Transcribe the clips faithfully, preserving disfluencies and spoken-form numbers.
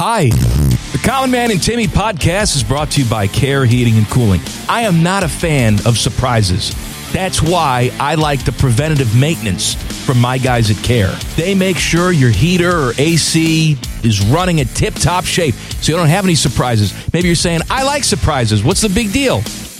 Hi. The Common Man and Timmy podcast is brought to you by Care Heating and Cooling. I am not a fan of surprises. That's why I like the preventative maintenance from my guys at Care. They make sure your heater or A C is running at tip-top shape so you don't have any surprises. Maybe you're saying, I like surprises. What's the big deal?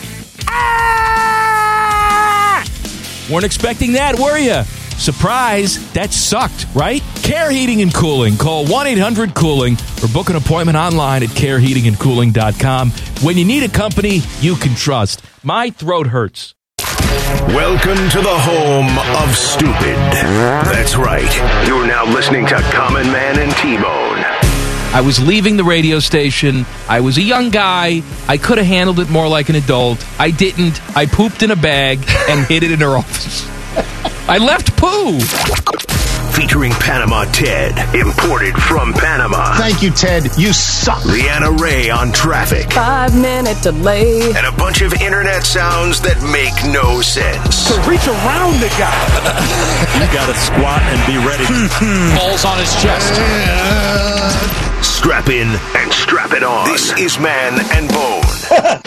Ah! Weren't expecting that, were you? Surprise, that sucked, right? Care Heating and Cooling. Call one eight hundred cooling or book an appointment online at care heating and cooling dot com. When you need a company you can trust. My throat hurts. Welcome to the home of stupid. That's right. You're now listening to Common Man and T-Bone. I was leaving the radio station. I was a young guy. I could have handled it more like an adult. I didn't. I pooped in a bag and hid it in her office. I left poo. Featuring Panama Ted, imported from Panama. Thank you, Ted. You suck. Leanna Ray on traffic. Five minute delay. And a bunch of internet sounds that make no sense. To reach around the guy. You got to squat and be ready. Balls on his chest. Strap in and strap it on. This is Man and Bone.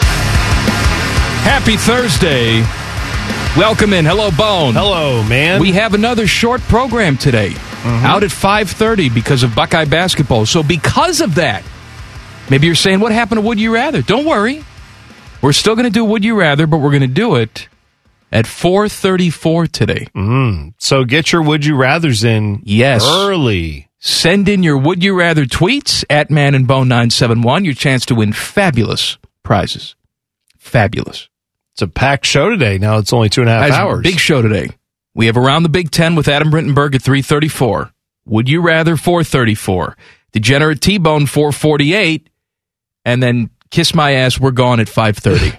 Happy Thursday. Welcome in. Hello, Bone. Hello, man. We have another short program today, mm-hmm. out at five thirty because of Buckeye basketball. So because of that, maybe you're saying, what happened to Would You Rather? Don't worry. We're still going to do Would You Rather, but we're going to do it at four thirty-four today. Mm. So get your Would You Rathers in yes. early. Send in your Would You Rather tweets at Man and Bone nine seven one. Your chance to win fabulous prizes. Fabulous. It's a packed show today. Now it's only two and a half hours. Big show today. We have Around the Big Ten with Adam Brittenberg at three thirty-four. Would You Rather, four thirty-four. Degenerate T-Bone, four forty-eight. And then Kiss My Ass, We're Gone at five thirty.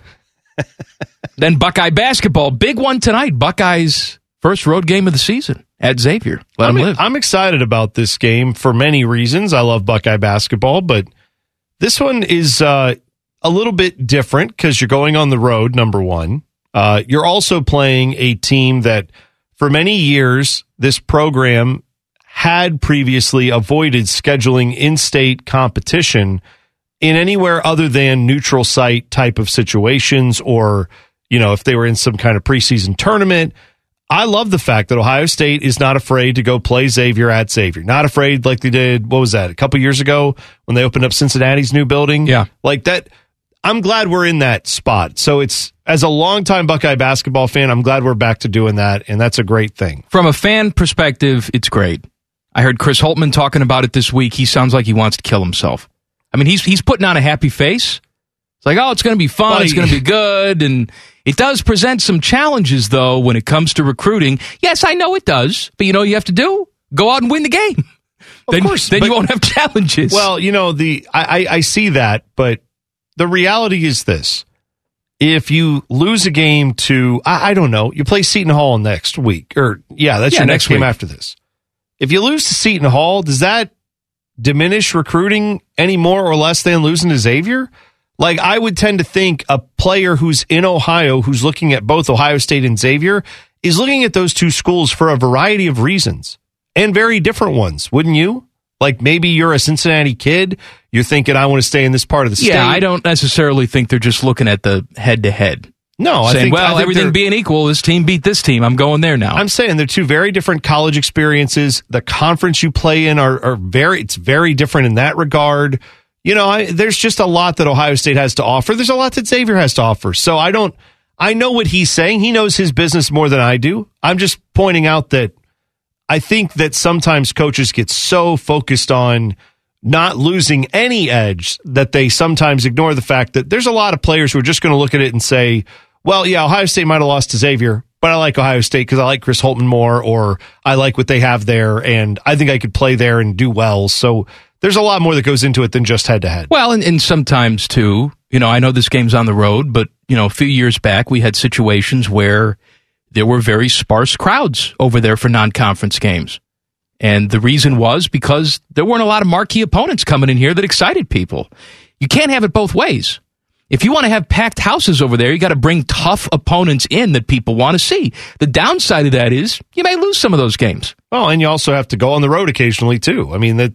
Then Buckeye basketball. Big one tonight. Buckeyes' first road game of the season at Xavier. Let I'm, them live. I'm excited about this game for many reasons. I love Buckeye basketball, but this one is... Uh, a little bit different because you're going on the road, number one. Uh, you're also playing a team that for many years, this program had previously avoided scheduling in-state competition in anywhere other than neutral site type of situations or, you know, if they were in some kind of preseason tournament. I love the fact that Ohio State is not afraid to go play Xavier at Xavier. Not afraid like they did, what was that, a couple years ago when they opened up Cincinnati's new building? Yeah. Like that. I'm glad we're in that spot. So it's, as a longtime Buckeye basketball fan, I'm glad we're back to doing that, and that's a great thing. From a fan perspective, it's great. I heard Chris Holtman talking about it this week. He sounds like he wants to kill himself. I mean, he's he's putting on a happy face. It's like, oh, it's going to be fun. Buddy. It's going to be good. And it does present some challenges, though, when it comes to recruiting. Yes, I know it does. But you know what you have to do? Go out and win the game. Of then course, then but, you won't have challenges. Well, you know, the I, I, I see that, but the reality is this. If you lose a game to, I, I don't know, you play Seton Hall next week. Or, yeah, that's yeah, your next next game week. after this. If you lose to Seton Hall, does that diminish recruiting any more or less than losing to Xavier? Like, I would tend to think a player who's in Ohio, who's looking at both Ohio State and Xavier, is looking at those two schools for a variety of reasons. And very different ones, wouldn't you? Like, maybe you're a Cincinnati kid. You're thinking, I want to stay in this part of the state. Yeah, I don't necessarily think they're just looking at the head-to-head. No, I saying, think, well, I think everything being equal, this team beat this team. I'm going there now. I'm saying they're two very different college experiences. The conference you play in are, are very, it's very different in that regard. You know, I, there's just a lot that Ohio State has to offer. There's a lot that Xavier has to offer. So I don't, I know what he's saying. He knows his business more than I do. I'm just pointing out that I think that sometimes coaches get so focused on not losing any edge that they sometimes ignore the fact that there's a lot of players who are just going to look at it and say, well, yeah, Ohio State might have lost to Xavier, but I like Ohio State because I like Chris Holtman more, or I like what they have there, and I think I could play there and do well. So there's a lot more that goes into it than just head-to-head. Well, and, and sometimes, too, you know, I know this game's on the road, but, you know, a few years back, we had situations where there were very sparse crowds over there for non-conference games. And the reason was because there weren't a lot of marquee opponents coming in here that excited people. You can't have it both ways. If you want to have packed houses over there, you got to bring tough opponents in that people want to see. The downside of that is you may lose some of those games. Oh, and you also have to go on the road occasionally, too. I mean, that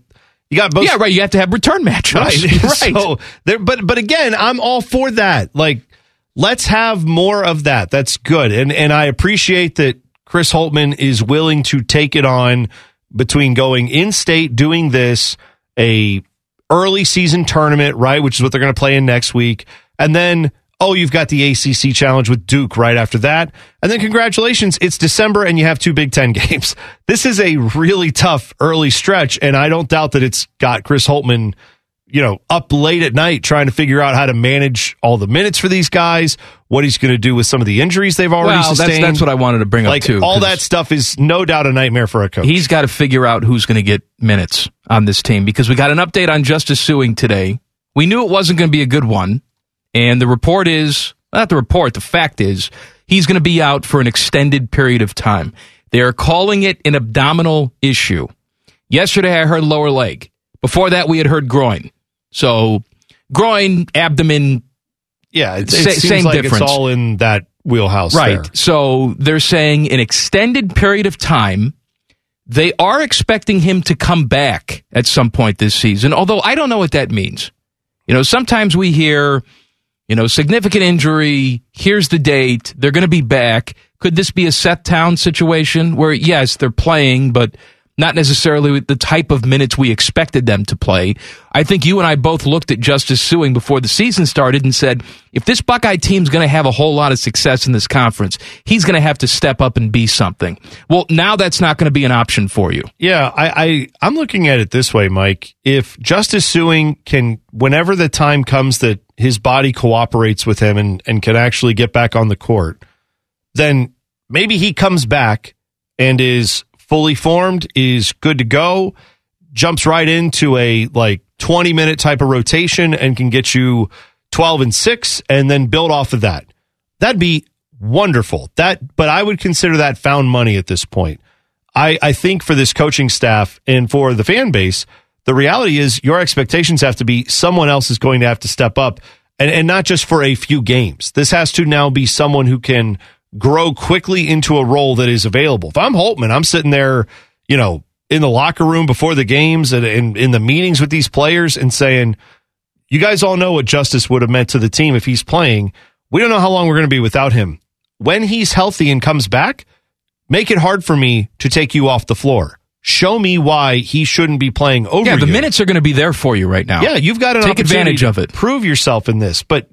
You got both. Yeah, right. You have to have return matchups. Right. right. So there, but but again, I'm all for that. Like, let's have more of that. That's good. And and I appreciate that Chris Holtmann is willing to take it on between going in state, doing this, a early season tournament, right, which is what they're going to play in next week, and then oh, you've got the A C C challenge with Duke right after that. And then congratulations, it's December and you have two Big Ten games. This is a really tough early stretch, and I don't doubt that it's got Chris Holtmann, you know, up late at night trying to figure out how to manage all the minutes for these guys, what he's going to do with some of the injuries they've already well, sustained. That's, that's what I wanted to bring like, up, too. All that stuff is no doubt a nightmare for a coach. He's got to figure out who's going to get minutes on this team, because we got an update on Justice Sueing today. We knew it wasn't going to be a good one, and the report is... Not the report, the fact is, he's going to be out for an extended period of time. They are calling it an abdominal issue. Yesterday, I heard lower leg. Before that, we had heard groin. So, groin, abdomen, yeah, it, it sa- seems same like difference. It's all in that wheelhouse, right? There. So they're saying an extended period of time. They are expecting him to come back at some point this season, although I don't know what that means. You know, sometimes we hear, you know, significant injury, here's the date, they're going to be back. Could this be a Seth Towns situation where, yes, they're playing, but not necessarily with the type of minutes we expected them to play? I think you and I both looked at Justice Sueing before the season started and said, if this Buckeye team's going to have a whole lot of success in this conference, he's going to have to step up and be something. Well, now that's not going to be an option for you. Yeah, I, I, I'm looking at it this way, Mike. If Justice Sueing can, whenever the time comes that his body cooperates with him and, and can actually get back on the court, then maybe he comes back and is fully formed, is good to go, jumps right into a like twenty minute type of rotation and can get you twelve and six and then build off of that. That'd be wonderful. That, but I would consider that found money at this point. I, I think for this coaching staff and for the fan base, the reality is your expectations have to be someone else is going to have to step up, and, and not just for a few games. This has to now be someone who can grow quickly into a role that is available. If I'm Holtmann, I'm sitting there, you know, in the locker room before the games and in, in the meetings with these players and saying, you guys all know what Justice would have meant to the team if he's playing. We don't know how long we're going to be without him. When he's healthy and comes back, make it hard for me to take you off the floor. Show me why he shouldn't be playing over you. Yeah, the you. minutes are going to be there for you right now. Yeah, you've got an Take advantage of it. Prove yourself in this. But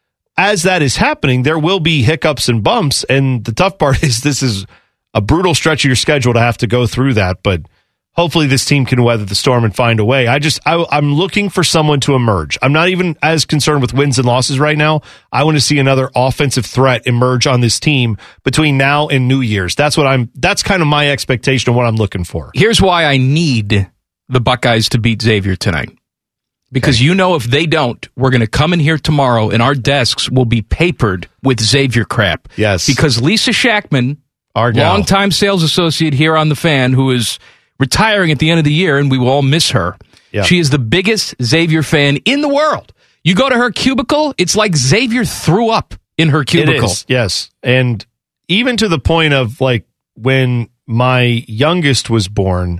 as that is happening, there will be hiccups and bumps. And the tough part is this is a brutal stretch of your schedule to have to go through that. But hopefully this team can weather the storm and find a way. I just, I, I'm looking for someone to emerge. I'm not even as concerned with wins and losses right now. I want to see another offensive threat emerge on this team between now and New Year's. That's what I'm, that's kind of my expectation of what I'm looking for. Here's why I need the Buckeyes to beat Xavier tonight. Because okay. you know if they don't, we're going to come in here tomorrow and our desks will be papered with Xavier crap. Yes. Because Lisa Shackman, our longtime sales associate here on The Fan, who is retiring at the end of the year, and we will all miss her. Yep. She is the biggest Xavier fan in the world. You go to her cubicle, it's like Xavier threw up in her cubicle. It is, yes. And even to the point of, like, when my youngest was born,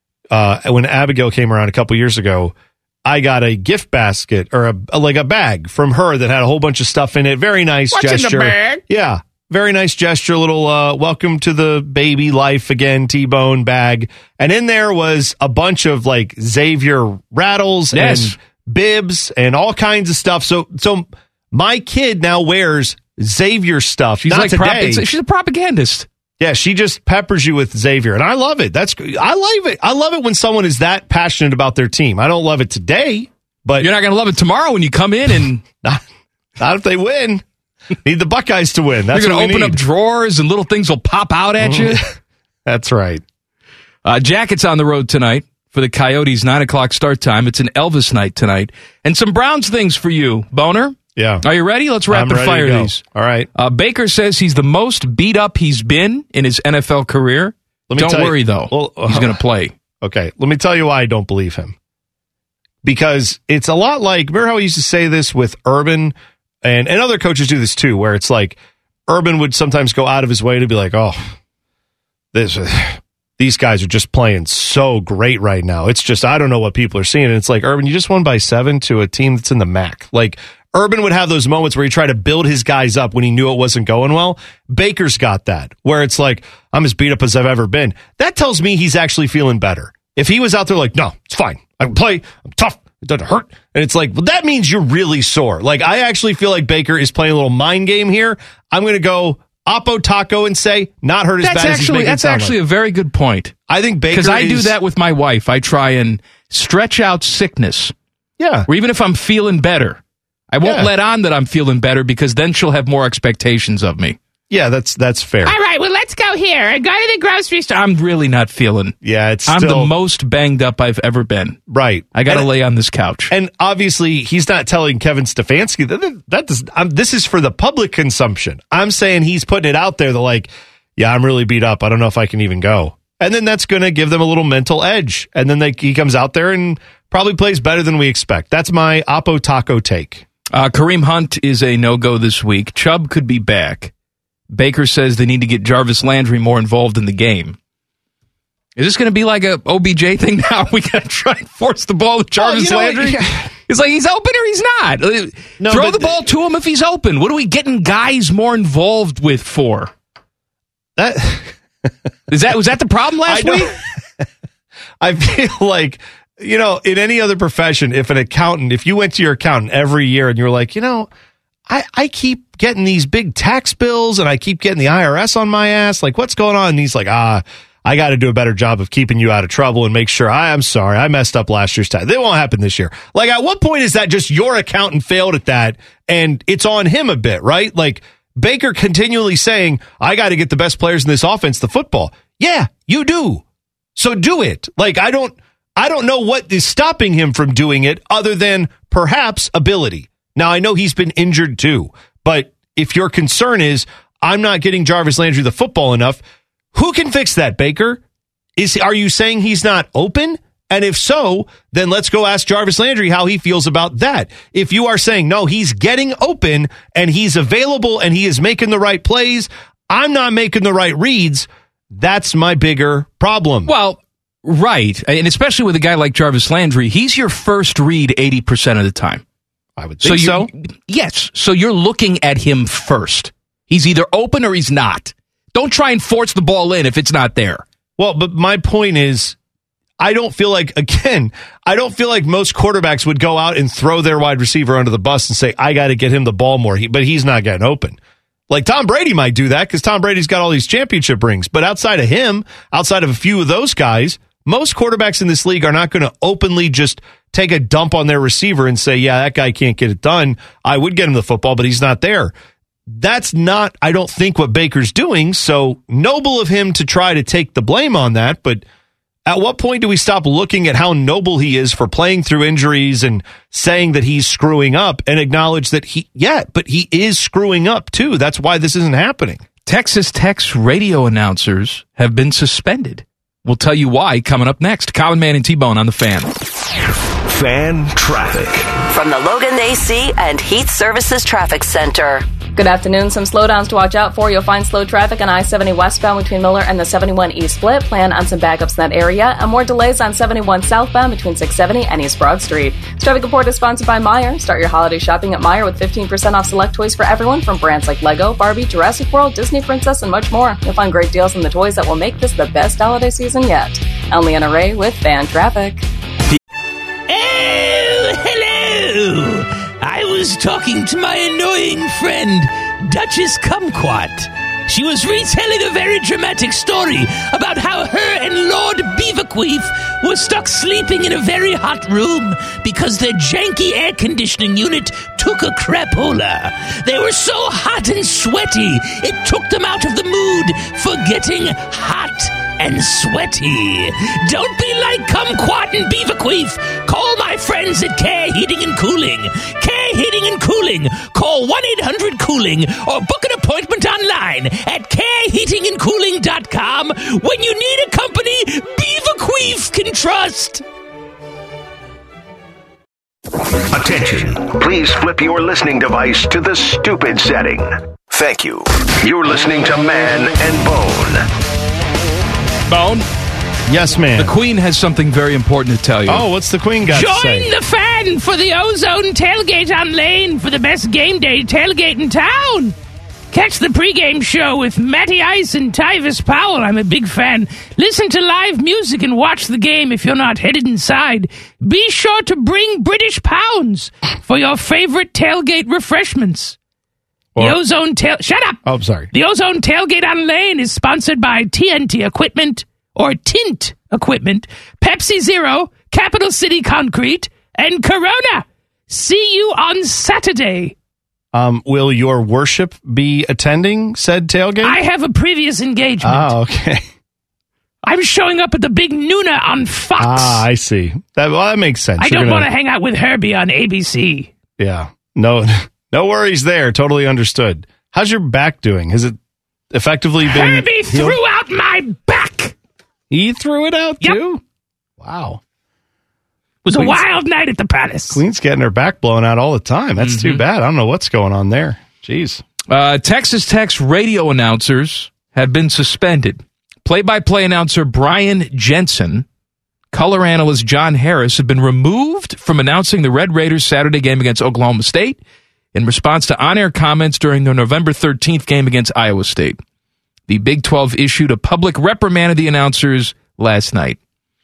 uh, when Abigail came around a couple years ago, I got a gift basket or a, a like a bag from her that had a whole bunch of stuff in it. Very nice What's gesture. in the bag? Yeah. Very nice gesture, little uh, welcome to the baby life again, T-Bone bag. And in there was a bunch of like Xavier rattles yes. and bibs and all kinds of stuff. So so my kid now wears Xavier stuff. She's Not like today. Prop- she's a propagandist. Yeah, she just peppers you with Xavier. And I love it. That's I love it. I love it when someone is that passionate about their team. I don't love it today, but you're not going to love it tomorrow when you come in and not, not if they win. Need the Buckeyes to win. That's You're going to open need. up drawers and little things will pop out at you. That's right. Uh, Jackets on the road tonight for the Coyotes, nine o'clock start time. It's an Elvis night tonight. And some Browns things for you, Boner. Yeah. Are you ready? Let's rapid fire these. All right. Uh, Baker says he's the most beat up he's been in his N F L career. Let me don't worry, you, though. Well, uh, he's going to play. Okay. Let me tell you why I don't believe him. Because it's a lot like, remember how he used to say this with Urban? And, and other coaches do this too, where it's like Urban would sometimes go out of his way to be like, oh, this. these guys are just playing so great right now. It's just, I don't know what people are seeing. And it's like, Urban, you just won by seven to a team that's in the M A C. Like, Urban would have those moments where he tried to build his guys up when he knew it wasn't going well. Baker's got that, where it's like, I'm as beat up as I've ever been. That tells me he's actually feeling better. If he was out there like, no, it's fine. I can play. I'm tough. It doesn't hurt. And it's like, well, that means you're really sore. Like, I actually feel like Baker is playing a little mind game here. I'm going to go Oppo Taco and say, not hurt as that's bad actually, as he's making That's it sound actually like. a very good point. I think Baker Because I do is- that with my wife. I try and stretch out sickness. Yeah. Or even if I'm feeling better, I won't Yeah. let on that I'm feeling better because then she'll have more expectations of me. Yeah, that's that's fair. All right, well, let's go here. I go to the grocery store. I'm really not feeling. Yeah, it's I'm still the most banged up I've ever been. right. I got to And- lay on this couch. And obviously, he's not telling Kevin Stefanski that. That does. I'm, this is for the public consumption. I'm saying he's putting it out there. That like, yeah, I'm really beat up. I don't know if I can even go. And then that's going to give them a little mental edge. And then they, he comes out there and probably plays better than we expect. That's my Oppo Taco take. Uh, Kareem Hunt is a no-go this week. Chubb could be back. Baker says they need to get Jarvis Landry more involved in the game. Is this going to be like a O B J thing now? We got to try and force the ball with Jarvis you know, Landry? yeah. It's like he's open or he's not. No, Throw but the ball to him if he's open. What are we getting guys more involved with for? That Is that was that the problem last I week? don't- I feel like, you know, in any other profession, if an accountant, if you went to your accountant every year and you were like, you know, I, I keep getting these big tax bills and I keep getting the I R S on my ass. Like, what's going on? And he's like, ah, I got to do a better job of keeping you out of trouble and make sure I am sorry. I messed up last year's tax. It won't happen this year. Like, at what point is that just your accountant failed at that and it's on him a bit, right? Like, Baker continually saying, I got to get the best players in this offense, the football. Yeah, you do. So do it. Like, I don't, I don't know what is stopping him from doing it other than perhaps ability. Now, I know he's been injured too, but if your concern is, I'm not getting Jarvis Landry the football enough, who can fix that, Baker? Is Are you saying he's not open? And if so, then let's go ask Jarvis Landry how he feels about that. If you are saying, no, he's getting open and he's available and he is making the right plays, I'm not making the right reads, that's my bigger problem. Well, right. And especially with a guy like Jarvis Landry, he's your first read eighty percent of the time. I would think so. so. Yes. So you're looking at him first. He's either open or he's not. Don't try and force the ball in if it's not there. Well, but my point is, I don't feel like, again, I don't feel like most quarterbacks would go out and throw their wide receiver under the bus and say, I got to get him the ball more, he, but he's not getting open. Like Tom Brady might do that because Tom Brady's got all these championship rings. But outside of him, outside of a few of those guys, most quarterbacks in this league are not going to openly just take a dump on their receiver and say, yeah, that guy can't get it done. I would get him the football, but he's not there. That's not, I don't think, what Baker's doing. So noble of him to try to take the blame on that. But at what point do we stop looking at how noble he is for playing through injuries and saying that he's screwing up and acknowledge that he, yeah, but he is screwing up too. That's why this isn't happening. Texas Tech's radio announcers have been suspended. We'll tell you why coming up next. Common Man and T-Bone on the Fan. Fan traffic. From the Logan A C and Heat Services Traffic Center. Good afternoon. Some slowdowns to watch out for. You'll find slow traffic on I seventy westbound between Miller and the seventy-one East split. Plan on some backups in that area. And more delays on seventy-one southbound between six seventy and East Broad Street. This traffic report is sponsored by Meijer. Start your holiday shopping at Meijer with fifteen percent off select toys for everyone from brands like Lego, Barbie, Jurassic World, Disney Princess, and much more. You'll find great deals on the toys that will make this the best holiday season yet. I'm Leanna Ray with Fan Traffic. Oh, hello! I was talking to my annoying friend, Duchess Kumquat. She was retelling a very dramatic story about how her and Lord Beaverqueef were stuck sleeping in a very hot room because their janky air conditioning unit took a crapola. They were so hot and sweaty, it took them out of the mood for getting hot and sweaty. Don't be like Kumquat and Beaverqueef. Call my friends at Care Heating and Cooling. Care Heating and Cooling. Call one eight hundred cooling or book an appointment online at care heating and cooling dot com when you need a company Beaverqueef can trust. Attention. Please flip your listening device to the stupid setting. Thank you. You're listening to Man and Bone. Bone, Yes, ma'am. The Queen has something very important to tell you. Oh, what's the Queen got to say? Join the fan for the Ozone Tailgate on Lane for the best game day tailgate in town. Catch the pregame show with Matty Ice and Tyvis Powell. I'm a big fan. Listen to live music and watch the game if you're not headed inside. Be sure to bring British pounds for your favorite tailgate refreshments. Or- the Ozone Tail... Shut up! Oh, sorry. The Ozone Tailgate on Lane is sponsored by T N T Equipment, or Tint Equipment, Pepsi Zero, Capital City Concrete, and Corona. See you on Saturday. Um, will your worship be attending said tailgate? I have a previous engagement. Oh, okay. I'm showing up at the big Nuna on Fox. Ah, I see. That, well, that makes sense. I You're don't gonna- want to hang out with Herbie on A B C. Yeah. No, no worries there. Totally understood. How's your back doing? Has it effectively been... Herbie healed? threw out my back. He threw it out, Yep. too? Wow. It was Queen's- a wild night at the Palace. Queen's getting her back blown out all the time. That's Mm-hmm. too bad. I don't know what's going on there. Jeez. Uh, Texas Tech's radio announcers have been suspended. Play-by-play announcer Brian Jensen, color analyst John Harris have been removed from announcing the Red Raiders' Saturday game against Oklahoma State in response to on-air comments during their November thirteenth game against Iowa State. The Big twelve issued a public reprimand of the announcers last night.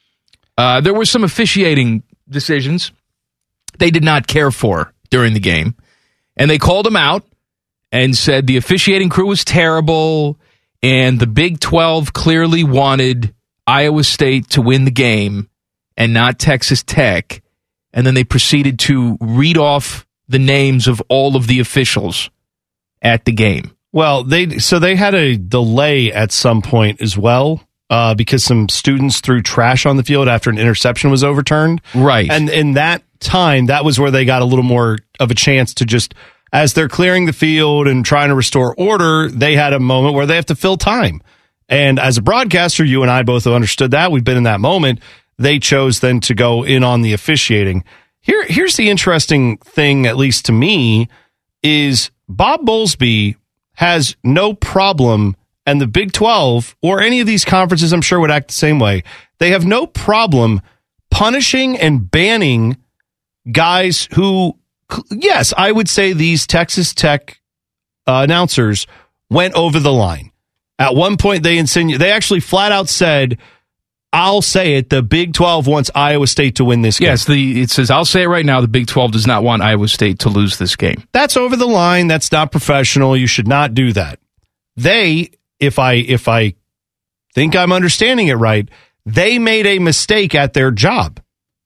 Uh, there were some officiating decisions they did not care for during the game, and they called them out and said the officiating crew was terrible, and the Big twelve clearly wanted Iowa State to win the game and not Texas Tech, and then they proceeded to read off the names of all of the officials at the game. Well, they so they had a delay at some point as well uh, because some students threw trash on the field after an interception was overturned. Right. And in that time, that was where they got a little more of a chance to just, as they're clearing the field and trying to restore order, they had a moment where they have to fill time. And as a broadcaster, you and I both have understood that. We've been in that moment. They chose then to go in on the officiating. Here, here's the interesting thing, at least to me, is Bob Bowlesby has no problem, and the Big twelve or any of these conferences, I'm sure, would act the same way. They have no problem punishing and banning guys who, yes, I would say these Texas Tech uh, announcers went over the line. At one point, they insinu- they actually flat out said, I'll say it, the Big twelve wants Iowa State to win this game. Yes, the it says, I'll say it right now, the Big twelve does not want Iowa State to lose this game. That's over the line. That's not professional. You should not do that. They, if I if I think I'm understanding it right, they made a mistake at their job.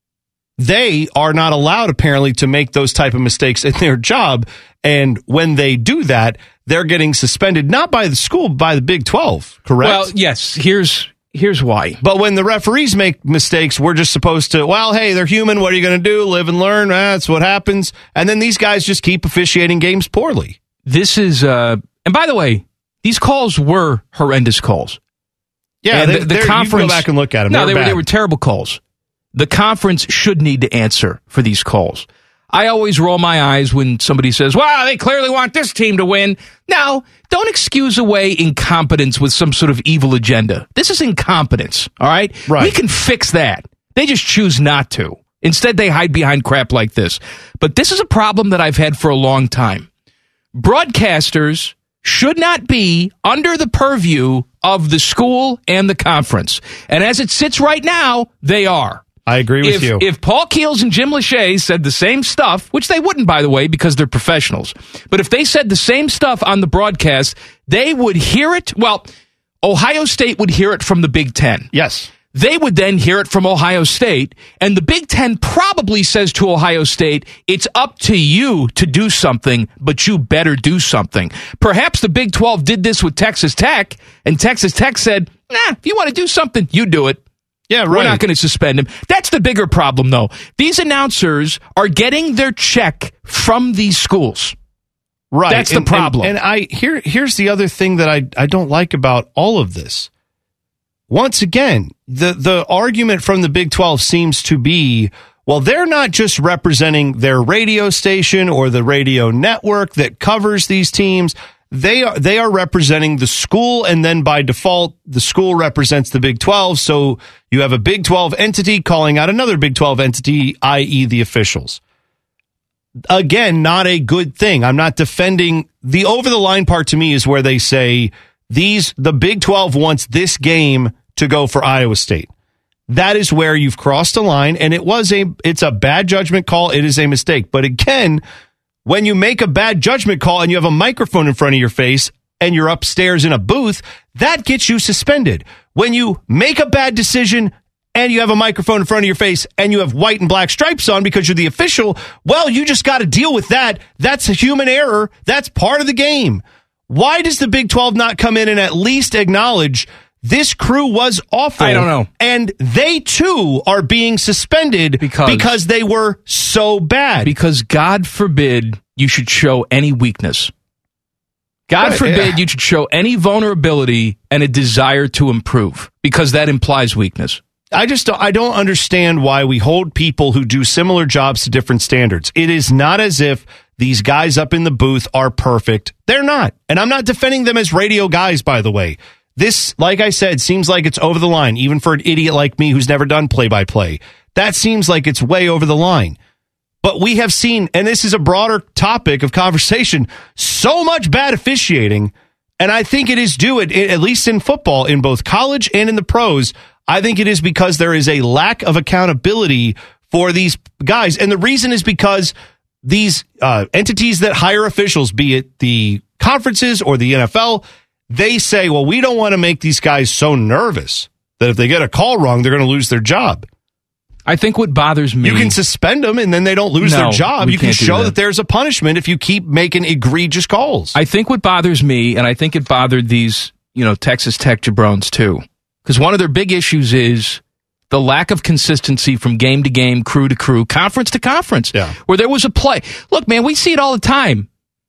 They are not allowed, apparently, to make those type of mistakes in their job. And when they do that, they're getting suspended, not by the school, but by the Big twelve, correct? Well, yes, here's here's why. But when the referees make mistakes, we're just supposed to, well, hey, they're human. What are you going to do? Live and learn. That's what happens. And then these guys just keep officiating games poorly. This is, uh, and by the way, these calls were horrendous calls. Yeah, and they, the, the you conference. can go back and look at them. No, They're they were, bad. they were terrible calls. The conference should need to answer for these calls. I always roll my eyes when somebody says, well, they clearly want this team to win. No, don't excuse away incompetence with some sort of evil agenda. This is incompetence, all right? Right. We can fix that. They just choose not to. Instead, they hide behind crap like this. But this is a problem that I've had for a long time. Broadcasters should not be under the purview of the school and the conference. And as it sits right now, they are. I agree with if, you. If Paul Keels and Jim Lachey said the same stuff, which they wouldn't, by the way, because they're professionals, but if they said the same stuff on the broadcast, they would hear it. Well, Ohio State would hear it from the Big Ten. Yes. They would then hear it from Ohio State, and the Big Ten probably says to Ohio State, it's up to you to do something, but you better do something. Perhaps the Big twelve did this with Texas Tech, and Texas Tech said, nah, if you want to do something, you do it. Yeah, right. We're not going to suspend him. That's the bigger problem, though. These announcers are getting their check from these schools. Right. That's the And- problem. And, and I here here's the other thing that I, I don't like about all of this. Once again, the, the argument from the Big twelve seems to be, well, they're not just representing their radio station or the radio network that covers these teams. they are they are representing the school, and then by default, the school represents the Big twelve. So you have a Big twelve entity calling out another Big twelve entity, that is the officials. Again, not a good thing. I'm not defending the over-the-line part. To me is where they say these the Big twelve wants this game to go for Iowa State. That is where you've crossed a line, and it was a it's a bad judgment call. It is a mistake. But again, when you make a bad judgment call and you have a microphone in front of your face and you're upstairs in a booth, that gets you suspended. When you make a bad decision and you have a microphone in front of your face and you have white and black stripes on because you're the official, well, you just got to deal with that. That's a human error. That's part of the game. Why does the Big twelve not come in and at least acknowledge this crew was awful? I don't know. And they, too, are being suspended because, because they were so bad. Because God forbid you should show any weakness. God Right, forbid yeah. you should show any vulnerability and a desire to improve, because that implies weakness. I just don't, I don't understand why we hold people who do similar jobs to different standards. It is not as if these guys up in the booth are perfect. They're not. And I'm not defending them as radio guys, by the way. This, like I said, seems like it's over the line, even for an idiot like me who's never done play-by-play. That seems like it's way over the line. But we have seen, and this is a broader topic of conversation, so much bad officiating, and I think it is due, at, at least in football, in both college and in the pros, I think it is because there is a lack of accountability for these guys. And the reason is because these uh, entities that hire officials, be it the conferences or the N F L, they say, well, we don't want to make these guys so nervous that if they get a call wrong, they're going to lose their job. I think what bothers me... You can suspend them and then they don't lose No, their job. we You can can't do show that. that. there's a punishment if you keep making egregious calls. I think what bothers me, and I think it bothered these, you know, Texas Tech jabrones too, because one of their big issues is the lack of consistency from game to game, crew to crew, conference to conference, Yeah. where there was a play. Look, man, we see it all the time.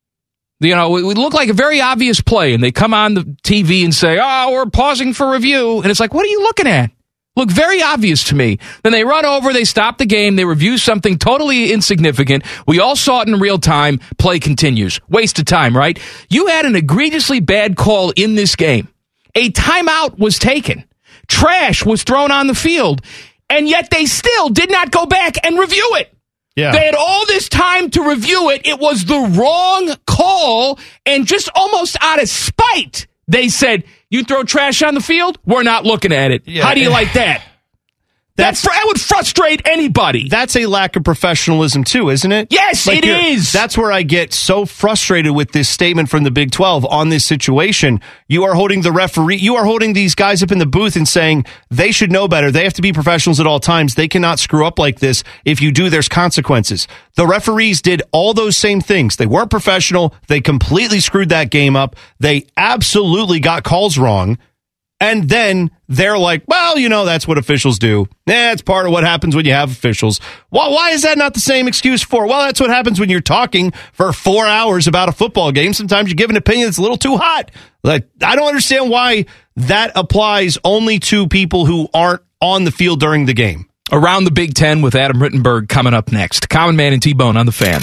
You know, it would look like a very obvious play, and they come on the T V and say, oh, we're pausing for review. And it's like, what are you looking at? Look very obvious to me. Then they run over, they stop the game, they review something totally insignificant. We all saw it in real time. Play continues. Waste of time, right? You had an egregiously bad call in this game. A timeout was taken. Trash was thrown on the field. And yet they still did not go back and review it. Yeah. They had all this time to review it. It was the wrong call. And just almost out of spite, they said, you throw trash on the field, we're not looking at it. Yeah. How do you like that? That's, that, fr- that would frustrate anybody. That's a lack of professionalism too, isn't it? Yes, it you're- is. That's where I get so frustrated with this statement from the Big twelve on this situation. You are holding the referee, you are holding these guys up in the booth and saying they should know better. They have to be professionals at all times. They cannot screw up like this. If you do, there's consequences. The referees did all those same things. They weren't professional. They completely screwed that game up. They absolutely got calls wrong. And then they're like, well, you know, that's what officials do. That's part of what happens when you have officials. Well, why is that not the same excuse for? Well, that's what happens when you're talking for four hours about a football game. Sometimes you give an opinion that's a little too hot. Like, I don't understand why that applies only to people who aren't on the field during the game. Around the Big Ten with Adam Rittenberg coming up next. Common Man and T-Bone on the Fan.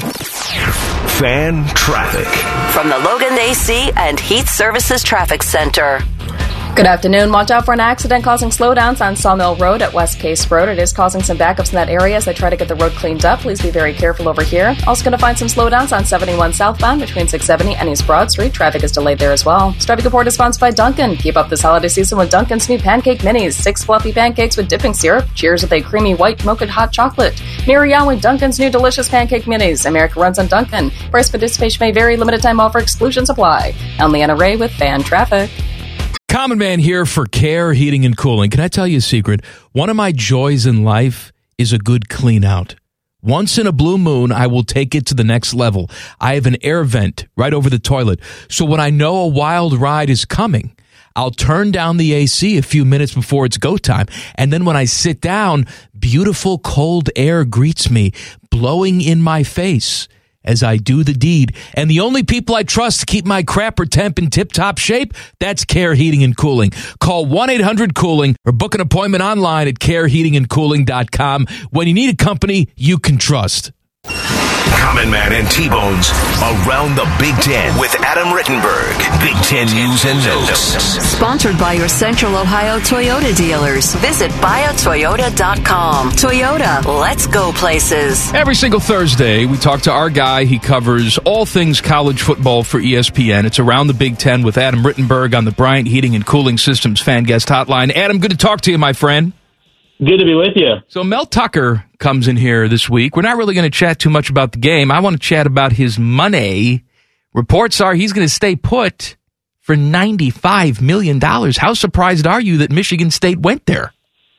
Fan traffic. From the Logan A C and Heat Services Traffic Center. Good afternoon. Watch out for an accident causing slowdowns on Sawmill Road at West Case Road. It is causing some backups in that area as they try to get the road cleaned up. Please be very careful over here. Also going to find some slowdowns on seventy-one southbound between six seventy and East Broad Street. Traffic is delayed there as well. This traffic report is sponsored by Dunkin'. Keep up this holiday season with Dunkin's new Pancake Minis. Six fluffy pancakes with dipping syrup. Cheers with a creamy white mocha hot chocolate. Marry on with Dunkin's new delicious Pancake Minis. America runs on Dunkin'. Price participation may vary. Limited time offer. Exclusions apply. I'm Leanna Ray with Fan Traffic. Common Man here for Care Heating and Cooling. Can I tell you a secret? One of my joys in life is a good clean out. Once in a blue moon, I will take it to the next level. I have an air vent right over the toilet. So when I know a wild ride is coming, I'll turn down the A C a few minutes before it's go time. And then when I sit down, beautiful cold air greets me, blowing in my face as I do the deed. And the only people I trust to keep my crapper temp in tip-top shape, that's Care Heating and Cooling. Call one eight hundred cooling or book an appointment online at care heating and cooling dot com when you need a company you can trust. Common Man and T-Bones around the Big Ten with Adam Rittenberg. Big Ten News and Notes. Sponsored by your Central Ohio Toyota dealers. Visit buy a toyota dot com. Toyota, let's go places. Every single Thursday, we talk to our guy. He covers all things college football for E S P N. It's Around the Big Ten with Adam Rittenberg on the Bryant Heating and Cooling Systems Fan Guest Hotline. Adam, good to talk to you, my friend. Good to be with you. So Mel Tucker comes in here this week. We're not really going to chat too much about the game. I want to chat about his money. Reports are he's going to stay put for ninety-five million dollars. How surprised are you that Michigan State went there?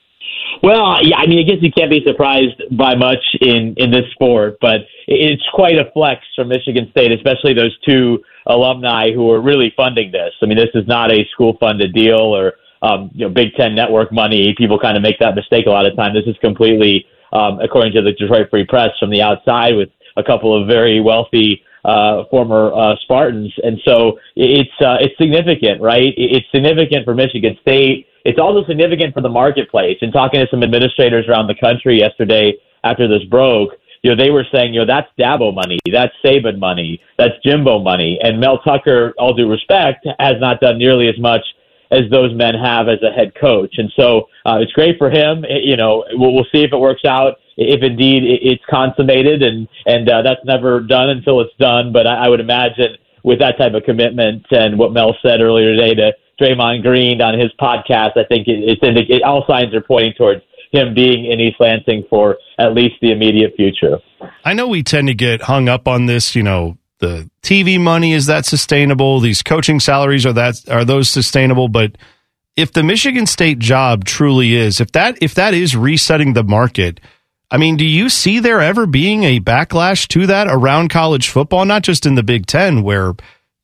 Well, yeah, I mean, I guess you can't be surprised by much in, in this sport, but it's quite a flex from Michigan State, especially those two alumni who are really funding this. I mean, this is not a school-funded deal or Um, you know, Big Ten Network money. People kind of make that mistake a lot of time. This is completely, um, according to the Detroit Free Press, from the outside with a couple of very wealthy uh, former uh, Spartans, and so it's uh, it's significant, right? It's significant for Michigan State. It's also significant for the marketplace. And talking to some administrators around the country yesterday after this broke, you know, they were saying, you know, that's Dabo money, that's Saban money, that's Jimbo money, and Mel Tucker, all due respect, has not done nearly as much as those men have as a head coach. And so uh, it's great for him. It, you know, we'll, we'll see if it works out, if indeed it, it's consummated, and, and uh, that's never done until it's done. But I, I would imagine with that type of commitment and what Mel said earlier today to Draymond Green on his podcast, I think it, it's indic- it, all signs are pointing towards him being in East Lansing for at least the immediate future. I know we tend to get hung up on this, you know, the T V money, is that sustainable? These coaching salaries, are that are those sustainable? But if the Michigan State job truly is, if that if that is resetting the market, I mean, do you see there ever being a backlash to that around college football? Not just in the Big Ten, where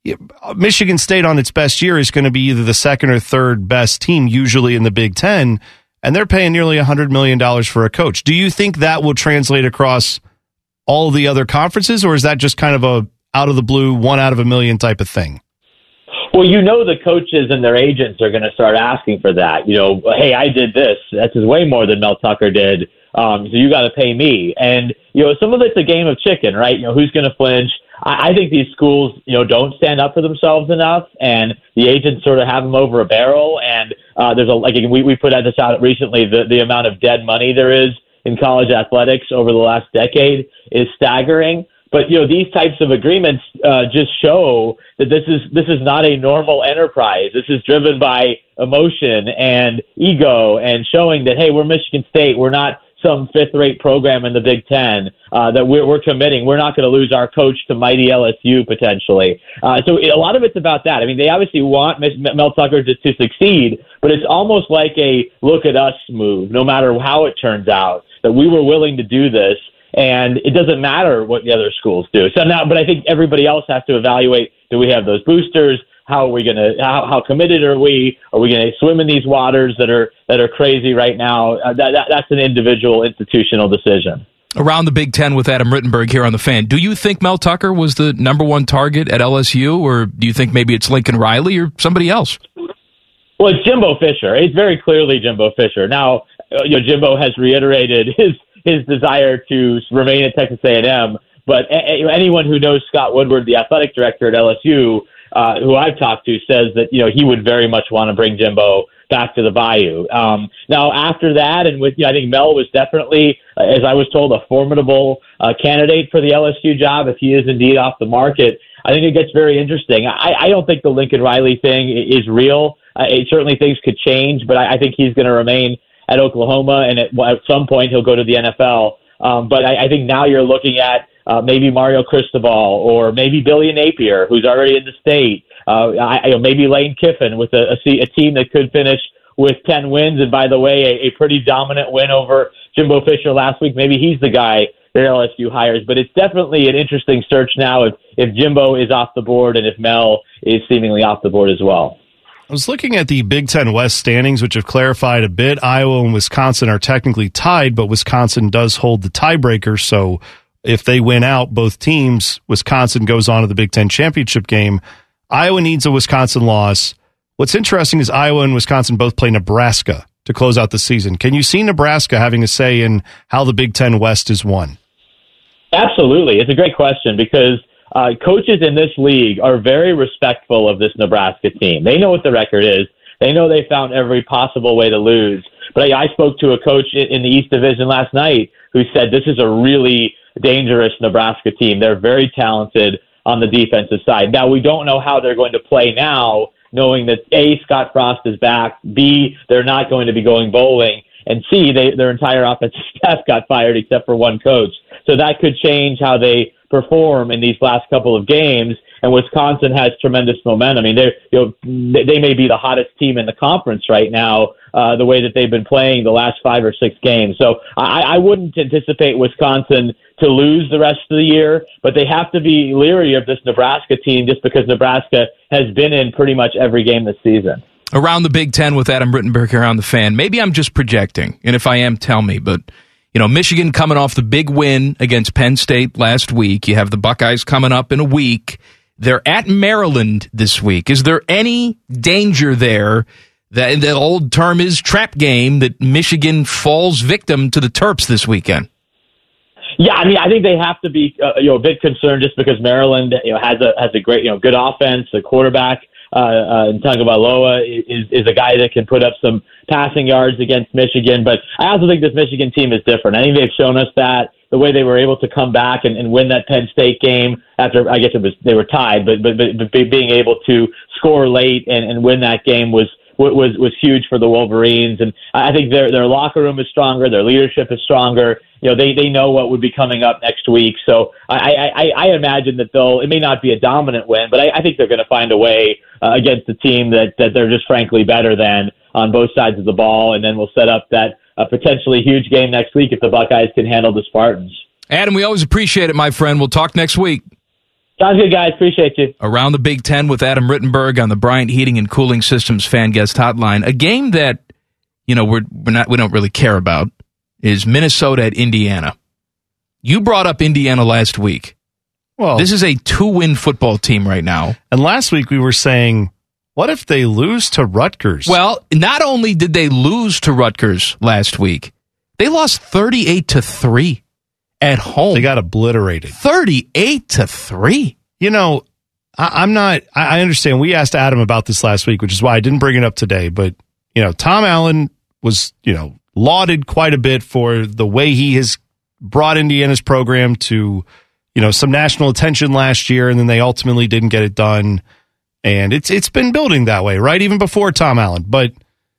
Michigan State on its best year is going to be either the second or third best team, usually in the Big Ten, and they're paying nearly one hundred million dollars for a coach. Do you think that will translate across all the other conferences, or is that just kind of a out of the blue, one out of a million type of thing? Well, you know, the coaches and their agents are going to start asking for that. You know, hey, I did this. That's way more than Mel Tucker did. Um, so you got to pay me. And, you know, some of it's a game of chicken, right? You know, who's going to flinch? I, I think these schools, you know, don't stand up for themselves enough, and the agents sort of have them over a barrel. And uh, there's a, like, we, we put this out recently, the, the amount of dead money there is in college athletics over the last decade is staggering. But, you know, these types of agreements uh, just show that this is this is not a normal enterprise. This is driven by emotion and ego, and showing that, hey, we're Michigan State. We're not some fifth-rate program in the Big Ten, uh, that we're, we're committing. We're not going to lose our coach to mighty L S U, potentially. Uh, so a lot of it's about that. I mean, they obviously want Mel Tucker to, to succeed, but it's almost like a look-at-us move, no matter how it turns out, that we were willing to do this. And it doesn't matter what the other schools do. So now, but I think everybody else has to evaluate: do we have those boosters? How are we going to? How, how committed are we? Are we going to swim in these waters that are that are crazy right now? Uh, that, that that's an individual, institutional decision. Around the Big Ten with Adam Rittenberg here on the Fan. Do you think Mel Tucker was the number one target at L S U, or do you think maybe it's Lincoln Riley or somebody else? Well, it's Jimbo Fisher. It's very clearly Jimbo Fisher. Now, you know, Jimbo has reiterated his. his desire to remain at Texas A and M, but a- anyone who knows Scott Woodward, the athletic director at L S U, uh, who I've talked to, says that, you know, he would very much want to bring Jimbo back to the Bayou. Um, now, after that, and with, you know, I think Mel was definitely, as I was told, a formidable uh, candidate for the L S U job if he is indeed off the market. I think it gets very interesting. I, I don't think the Lincoln Riley thing is real. Uh, it, certainly things could change, but I, I think he's going to remain at Oklahoma, and at, at some point he'll go to the N F L. Um, but I, I think now you're looking at uh, maybe Mario Cristobal, or maybe Billy Napier, who's already in the state. Uh, I, maybe Lane Kiffin with a, a, a team that could finish with ten wins. And by the way, a, a pretty dominant win over Jimbo Fisher last week. Maybe he's the guy that L S U hires. But it's definitely an interesting search now if, if Jimbo is off the board and if Mel is seemingly off the board as well. I was looking at the Big Ten West standings, which have clarified a bit. Iowa and Wisconsin are technically tied, but Wisconsin does hold the tiebreaker. So if they win out, both teams, Wisconsin goes on to the Big Ten championship game. Iowa needs a Wisconsin loss. What's interesting is Iowa and Wisconsin both play Nebraska to close out the season. Can you see Nebraska having a say in how the Big Ten West is won? Absolutely. It's a great question because uh, coaches in this league are very respectful of this Nebraska team. They know what the record is. They know they found every possible way to lose. But I, I spoke to a coach in the East Division last night who said this is a really dangerous Nebraska team. They're very talented on the defensive side. Now, we don't know how they're going to play now, knowing that A, Scott Frost is back, B, they're not going to be going bowling, and C, they, their entire offensive staff got fired except for one coach. So that could change how they perform in these last couple of games. And Wisconsin has tremendous momentum. I mean, they're, you know, they may be the hottest team in the conference right now, uh, the way that they've been playing the last five or six games. So I, I wouldn't anticipate Wisconsin to lose the rest of the year, but they have to be leery of this Nebraska team just because Nebraska has been in pretty much every game this season. Around the Big Ten with Adam Rittenberg here on the Fan. Maybe I'm just projecting, and if I am, tell me, but you know, Michigan coming off the big win against Penn State last week. You have the Buckeyes coming up in a week. They're at Maryland this week. Is there any danger there that the old term is trap game that Michigan falls victim to the Terps this weekend? Yeah, I mean, I think they have to be uh, you know a bit concerned just because Maryland you know has a has a great you know good offense. The quarterback uh, uh, Tagovailoa is is a guy that can put up some passing yards against Michigan. But I also think this Michigan team is different. I think they've shown us that. The way they were able to come back and, and win that Penn State game after, I guess it was, they were tied, but, but, but being able to score late and, and win that game was, was, was huge for the Wolverines. And I think their, their locker room is stronger. Their leadership is stronger. You know, they, they know what would be coming up next week. So I, I, I imagine that they'll, it may not be a dominant win, but I, I think they're going to find a way uh, against a team that, that they're just frankly better than on both sides of the ball. And then we'll set up that, a potentially huge game next week if the Buckeyes can handle the Spartans. Adam, we always appreciate it, my friend. We'll talk next week. Sounds good, guys. Appreciate you. Around the Big Ten with Adam Rittenberg on the Bryant Heating and Cooling Systems Fan Guest Hotline. A game that, you know, we're, we're not, we don't really care about is Minnesota at Indiana. You brought up Indiana last week. Well, this is a two-win football team right now. And last week we were saying, what if they lose to Rutgers? Well, not only did they lose to Rutgers last week, they lost thirty-eight to three at home. They got obliterated. thirty-eight to three. You know, I, I'm not, I, I understand. We asked Adam about this last week, which is why I didn't bring it up today. But, you know, Tom Allen was, you know, lauded quite a bit for the way he has brought Indiana's program to, you know, some national attention last year, and then they ultimately didn't get it done. And it's it's been building that way, right? Even before Tom Allen. But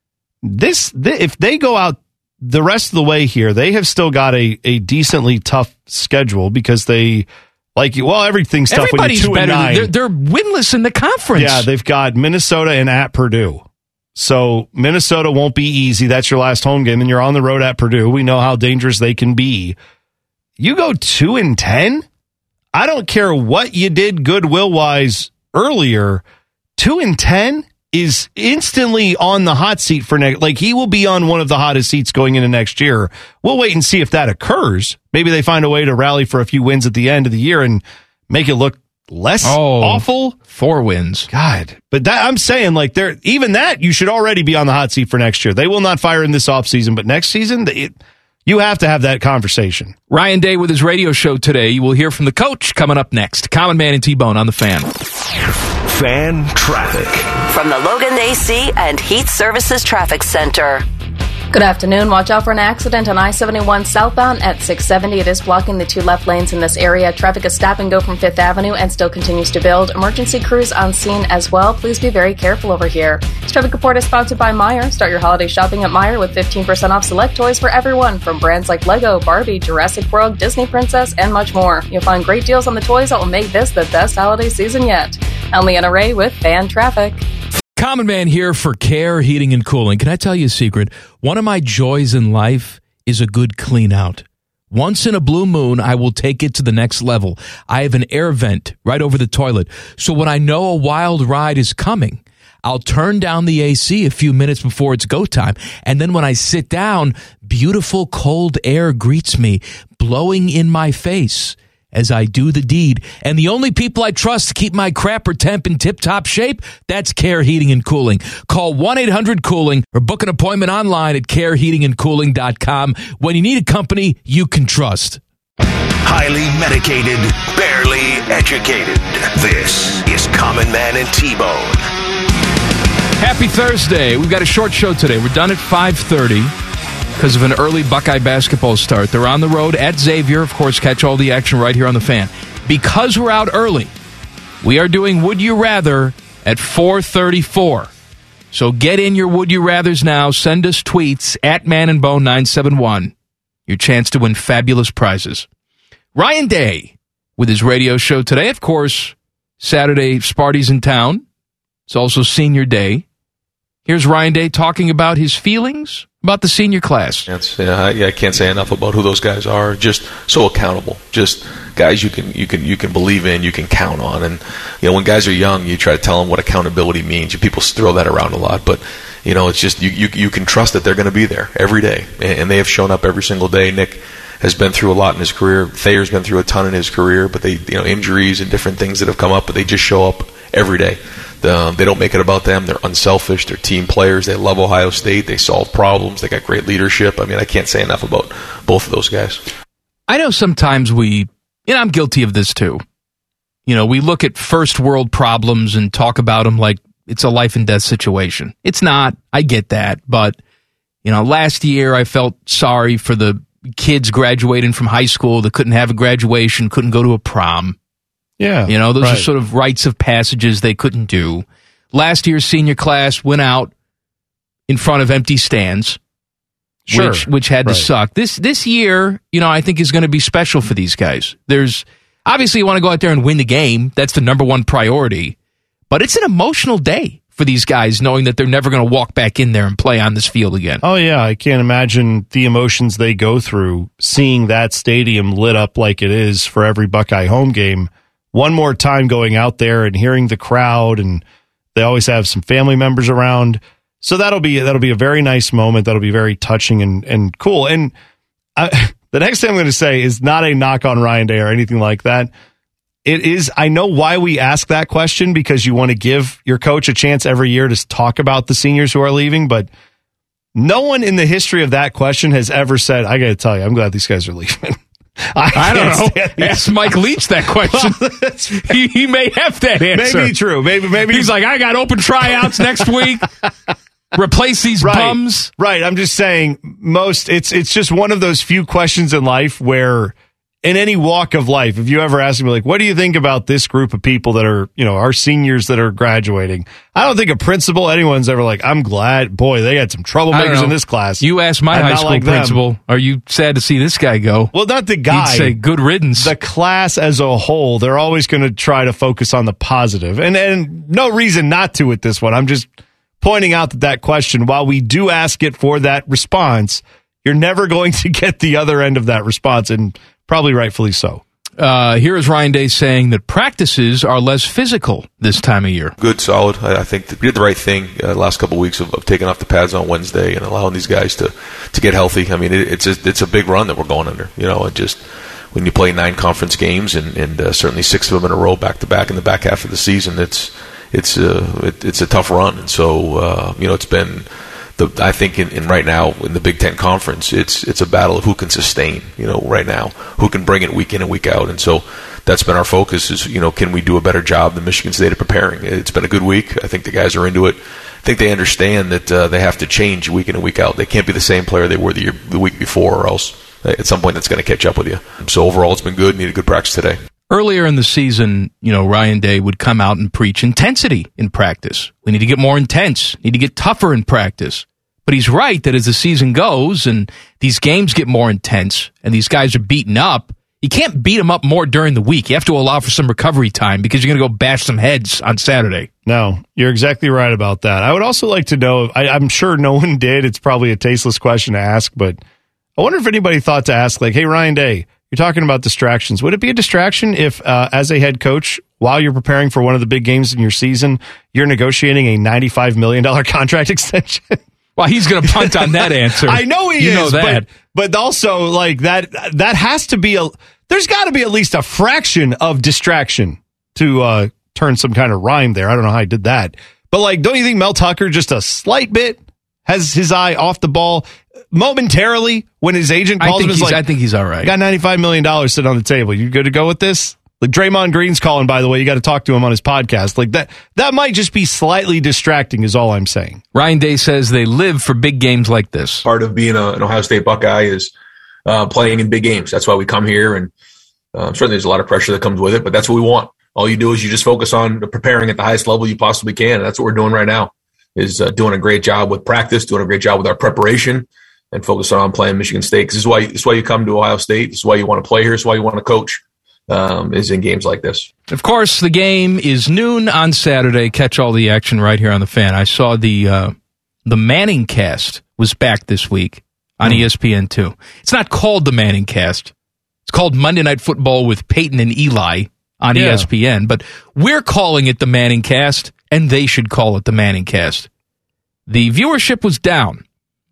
this, th- if they go out the rest of the way here, they have still got a, a decently tough schedule because they, like, well, everything's tough when you're two and nine. They're, they're winless in the conference. Yeah, they've got Minnesota and at Purdue. So Minnesota won't be easy. That's your last home game, and you're on the road at Purdue. We know how dangerous they can be. You go two and ten? I don't care what you did goodwill-wise earlier, two and ten is instantly on the hot seat for next. Like, he will be on one of the hottest seats going into next year. We'll wait and see if that occurs. Maybe they find a way to rally for a few wins at the end of the year and make it look less oh, awful. Four wins, God. But that I'm saying, like, they're even that you should already be on the hot seat for next year. They will not fire in this offseason, but next season, it, you have to have that conversation. Ryan Day with his radio show today. You will hear from the coach coming up next. Common Man and T-Bone on the Fan. Fan traffic. From the Logan A C and Heat Services Traffic Center. Good afternoon. Watch out for an accident on I seventy-one southbound at six seventy. It is blocking the two left lanes in this area. Traffic is stop and go from Fifth Avenue and still continues to build. Emergency crews on scene as well. Please be very careful over here. This traffic report is sponsored by Meijer. Start your holiday shopping at Meijer with fifteen percent off select toys for everyone, from brands like Lego, Barbie, Jurassic World, Disney Princess, and much more. You'll find great deals on the toys that will make this the best holiday season yet. I'm Leanna Ray with Fan Traffic. Common Man here for Care Heating and Cooling. Can I tell you a secret? One of my joys in life is a good clean out. Once in a blue moon, I will take it to the next level. I have an air vent right over the toilet. So when I know a wild ride is coming, I'll turn down the A C a few minutes before it's go time. And then when I sit down, beautiful cold air greets me, blowing in my face as I do the deed. And the only people I trust to keep my crapper temp in tip-top shape, that's Care Heating and Cooling. Call one eight hundred cooling or book an appointment online at care heating and cooling dot com when you need a company you can trust. highly medicated, barely educated. This is Common Man and T-Bone. Happy Thursday. We've got a short show today. We're done at five thirty because of an early Buckeye basketball start. They're on the road at Xavier. Of course, catch all the action right here on the Fan. Because we're out early, we are doing Would You Rather at four thirty-four. So get in your Would You Rathers now. Send us tweets at Man and Bone nine seven one. Your chance to win fabulous prizes. Ryan Day with his radio show today. Of course, Saturday, Sparty's in town. It's also senior day. Here's Ryan Day talking about his feelings about the senior class. That's, yeah, I, I can't say enough about who those guys are. Just so accountable. Just guys you can you can you can believe in, you can count on. And you know, when guys are young, you try to tell them what accountability means. People throw that around a lot, but you know, it's just you you, you can trust that they're going to be there every day, and, and they have shown up every single day. Nick has been through a lot in his career. Thayer's been through a ton in his career, but they you know injuries and different things that have come up, but they just show up every day. Um, they don't make it about them. They're unselfish. They're team players. They love Ohio State. They solve problems. They got great leadership. I mean, I can't say enough about both of those guys. I know sometimes we, and I'm guilty of this too, you know, we look at first world problems and talk about them like it's a life and death situation. It's not. I get that. But, you know, last year I felt sorry for the kids graduating from high school that couldn't have a graduation, couldn't go to a prom. Yeah. You know, those right. are sort of rites of passages they couldn't do. Last year's senior class went out in front of empty stands, sure. which which had right. to suck. This this year, you know, I think is going to be special for these guys. There's obviously you want to go out there and win the game. That's the number one priority. But it's an emotional day for these guys knowing that they're never going to walk back in there and play on this field again. Oh, yeah. I can't imagine the emotions they go through seeing that stadium lit up like it is for every Buckeye home game. One more time going out there and hearing the crowd, and they always have some family members around. So that'll be that'll be a very nice moment. That'll be very touching and, and cool. And I, the next thing I'm going to say is not a knock on Ryan Day or anything like that. It is, I know why we ask that question, because you want to give your coach a chance every year to talk about the seniors who are leaving, but no one in the history of that question has ever said, I got to tell you, I'm glad these guys are leaving. I, I don't know. Ask Mike Leach that question. Well, he, he may have that answer. Maybe true. Maybe maybe he's like, I got open tryouts next week. Replace these right. bums. Right. I'm just saying, most it's it's just one of those few questions in life where, in any walk of life, if you ever ask me, like, what do you think about this group of people that are, you know, our seniors that are graduating? I don't think a principal, anyone's ever like, I'm glad, boy, they had some troublemakers in this class. You asked my I'm high school like principal, are you sad to see this guy go? Well, not the guy. He'd say, good riddance. The class as a whole, they're always going to try to focus on the positive. And, and no reason not to with this one. I'm just pointing out that that question, while we do ask it for that response, you're never going to get the other end of that response, and probably rightfully so. Uh, here is Ryan Day saying that practices are less physical this time of year. Good, solid. I, I think that we did the right thing uh, the last couple of weeks of, of taking off the pads on Wednesday and allowing these guys to, to get healthy. I mean, it, it's a, it's a big run that we're going under. You know, it just when you play nine conference games and, and uh, certainly six of them in a row back to back in the back half of the season, it's it's uh, it, it's a tough run. And so uh, you know, it's been. The, I think in, in right now in the Big Ten Conference, it's it's a battle of who can sustain. You know, right now, who can bring it week in and week out, and so that's been our focus. Is you know, can we do a better job than Michigan State at preparing? It's been a good week. I think the guys are into it. I think they understand that uh, they have to change week in and week out. They can't be the same player they were the year, the week before, or else at some point that's going to catch up with you. So overall, it's been good. Need a good practice today. Earlier in the season, you know, Ryan Day would come out and preach intensity in practice. We need to get more intense. Need to get tougher in practice. But he's right that as the season goes and these games get more intense and these guys are beaten up, you can't beat them up more during the week. You have to allow for some recovery time because you're going to go bash some heads on Saturday. No, you're exactly right about that. I would also like to know, I, I'm sure no one did. It's probably a tasteless question to ask, but I wonder if anybody thought to ask, like, hey, Ryan Day, you're talking about distractions. Would it be a distraction if, uh, as a head coach, while you're preparing for one of the big games in your season, you're negotiating a ninety-five million dollars contract extension? Well, he's going to punt on that answer. I know he you is, know that. But, but also, like, that that has to be a, there's got to be at least a fraction of distraction to uh, turn some kind of rhyme there. I don't know how I did that. But, like, don't you think Mel Tucker, just a slight bit, has his eye off the ball momentarily when his agent calls I think him? Is he's, like, I think he's all right. Got ninety-five million dollars sitting on the table. You good to go with this? Like Draymond Green's calling, by the way. You got to talk to him on his podcast. Like that, that might just be slightly distracting is all I'm saying. Ryan Day says they live for big games like this. Part of being a, an Ohio State Buckeye is uh, playing in big games. That's why we come here, and uh, certainly there's a lot of pressure that comes with it, but that's what we want. All you do is you just focus on preparing at the highest level you possibly can, and that's what we're doing right now, is uh, doing a great job with practice, doing a great job with our preparation, and focusing on playing Michigan State. Because this is why, this is why you come to Ohio State. This is why you want to play here. This is why you want to coach, um, is in games like this. Of course, the game is noon on Saturday. Catch all the action right here on the Fan. I saw the uh, the Manning Cast was back this week on mm. E S P N two. It's not called the Manning Cast. It's called Monday Night Football with Peyton and Eli on yeah. E S P N. But we're calling it the Manning Cast, and they should call it the Manning Cast. The viewership was down.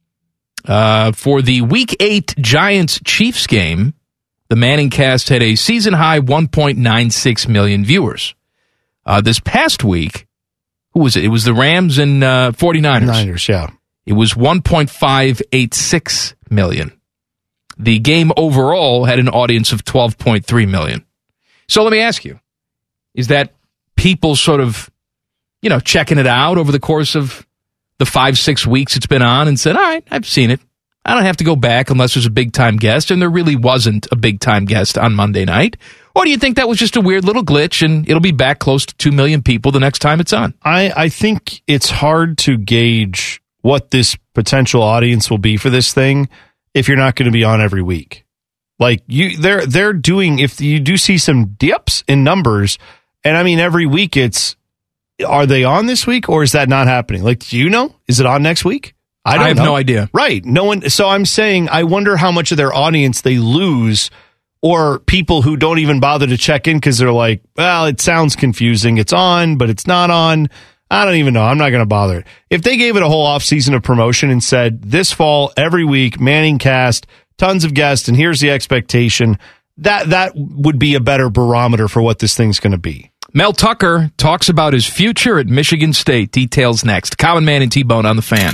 Uh, for the Week eight Giants-Chiefs game, the Manning Cast had a season-high one point nine six million viewers. Uh, this past week, who was it? It was the Rams and uh, 49ers. Niners, yeah. It was one point five eight six million. The game overall had an audience of twelve point three million. So let me ask you, is that people sort of, you know, checking it out over the course of the five, six weeks it's been on and said, all right, I've seen it. I don't have to go back unless there's a big-time guest, and there really wasn't a big-time guest on Monday night. Or do you think that was just a weird little glitch, and it'll be back close to two million people the next time it's on? I, I think it's hard to gauge what this potential audience will be for this thing if you're not going to be on every week. Like, you, they're they're doing, if you do see some dips in numbers, and I mean, every week it's, are they on this week, or is that not happening? Like, do you know? Is it on next week? I don't I have know. no idea. Right. No one. So I'm saying, I wonder how much of their audience they lose, or people who don't even bother to check in because they're like, well, it sounds confusing. It's on, but it's not on. I don't even know. I'm not going to bother. If they gave it a whole off season of promotion and said, this fall, every week, Manning Cast, tons of guests, and here's the expectation, that that would be a better barometer for what this thing's going to be. Mel Tucker talks about his future at Michigan State. Details next. Common Man and T-Bone on the Fan.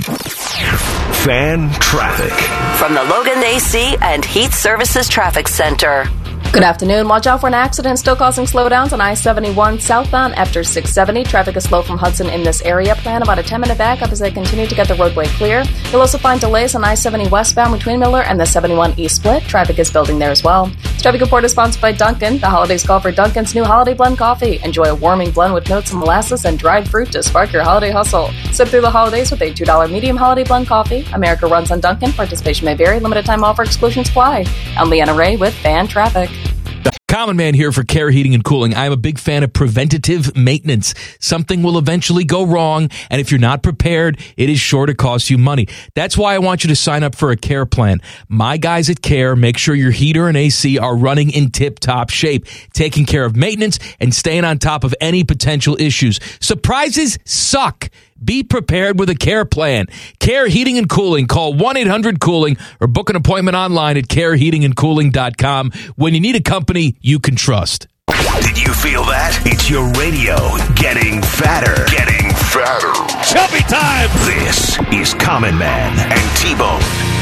Fan traffic. From the Logan A C and Heat Services Traffic Center. Good afternoon. Watch out for an accident still causing slowdowns on I seventy-one southbound after six seventy. Traffic is slow from Hudson in this area. Plan about a ten-minute backup as they continue to get the roadway clear. You'll also find delays on I seventy westbound between Miller and the seventy-one East split. Traffic is building there as well. This traffic report is sponsored by Dunkin'. The holidays call for Dunkin's new Holiday Blend coffee. Enjoy a warming blend with notes of molasses and dried fruit to spark your holiday hustle. Sip through the holidays with a two dollar medium Holiday Blend coffee. America runs on Dunkin'. Participation may vary. Limited time offer. Exclusions apply. I'm Leanna Ray with Fan Traffic. Common Man here for Care Heating and Cooling. I'm a big fan of preventative maintenance. Something will eventually go wrong, and if you're not prepared, it is sure to cost you money. That's why I want you to sign up for a Care plan. My guys at Care make sure your heater and A C are running in tip-top shape, taking care of maintenance and staying on top of any potential issues. Surprises suck. Be prepared with a Care plan. Care Heating and Cooling. Call one eight hundred cooling or book an appointment online at care heating and cooling dot com when you need a company you can trust. Did you feel that? It's your radio getting fatter. Getting fatter. Chubby time! This is Common Man and T-Bone.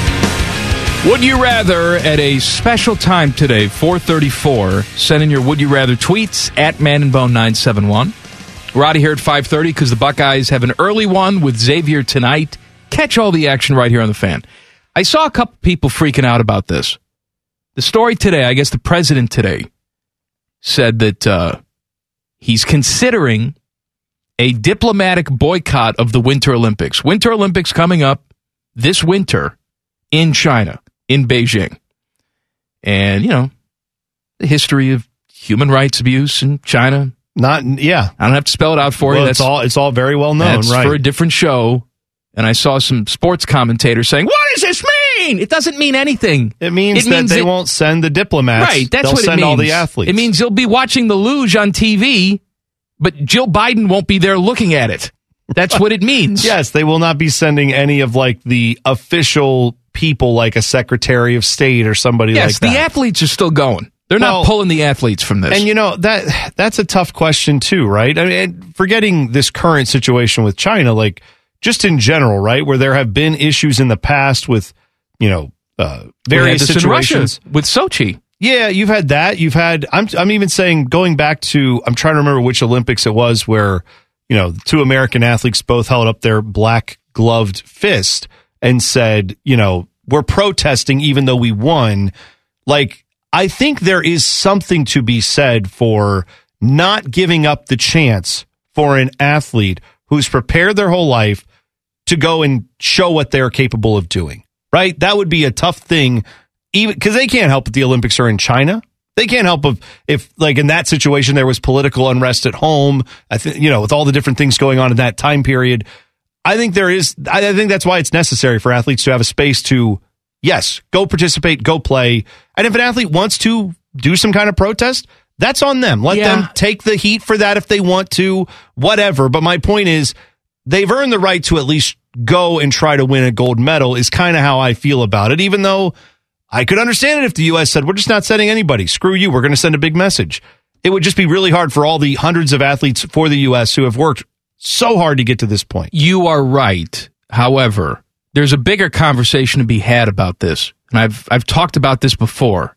Would you rather at a special time today, four thirty-four, send in your Would You Rather tweets at Man and Bone nine seven one. We're out of here at five thirty because the Buckeyes have an early one with Xavier tonight. Catch all the action right here on the Fan. I saw a couple people freaking out about this. The story today, I guess the president today, said that uh, he's considering a diplomatic boycott of the Winter Olympics. Winter Olympics coming up this winter in China, in Beijing. And, you know, the history of human rights abuse in China. Not, yeah. I don't have to spell it out for well, you. That's, it's all it's all very well known, that's right? For a different show. And I saw some sports commentators saying, "What does this mean?" It doesn't mean anything. It means it that means they it, won't send the diplomats. Right, that's They'll what it send means. all the athletes. It means you'll be watching the luge on T V, but Jill Biden won't be there looking at it. That's what it means. Yes, they will not be sending any of like the official people, like a Secretary of State or somebody yes, like that. Yes, the athletes are still going. They're well, not pulling the athletes from this. And, you know, that that's a tough question, too, right? I mean, forgetting this current situation with China, like, just in general, right? Where there have been issues in the past with, you know, uh, various situations. With Sochi. Yeah, you've had that. You've had, I'm, I'm even saying, going back to, I'm trying to remember which Olympics it was where, you know, two American athletes both held up their black gloved fist and said, you know, we're protesting even though we won. Like, I think there is something to be said for not giving up the chance for an athlete who's prepared their whole life to go and show what they're capable of doing, right? That would be a tough thing, even because they can't help that the Olympics are in China. They can't help if, if, like, in that situation, there was political unrest at home. I think, you know, with all the different things going on in that time period, I think there is, I think that's why it's necessary for athletes to have a space to, yes, go participate, go play. And if an athlete wants to do some kind of protest, that's on them. Let Yeah. them take the heat for that if they want to, whatever. But my point is, they've earned the right to at least go and try to win a gold medal is kind of how I feel about it, even though I could understand it if the U S said, we're just not sending anybody. Screw you. We're going to send a big message. It would just be really hard for all the hundreds of athletes for the U S who have worked so hard to get to this point. You are right. However, there's a bigger conversation to be had about this. And I've I've talked about this before.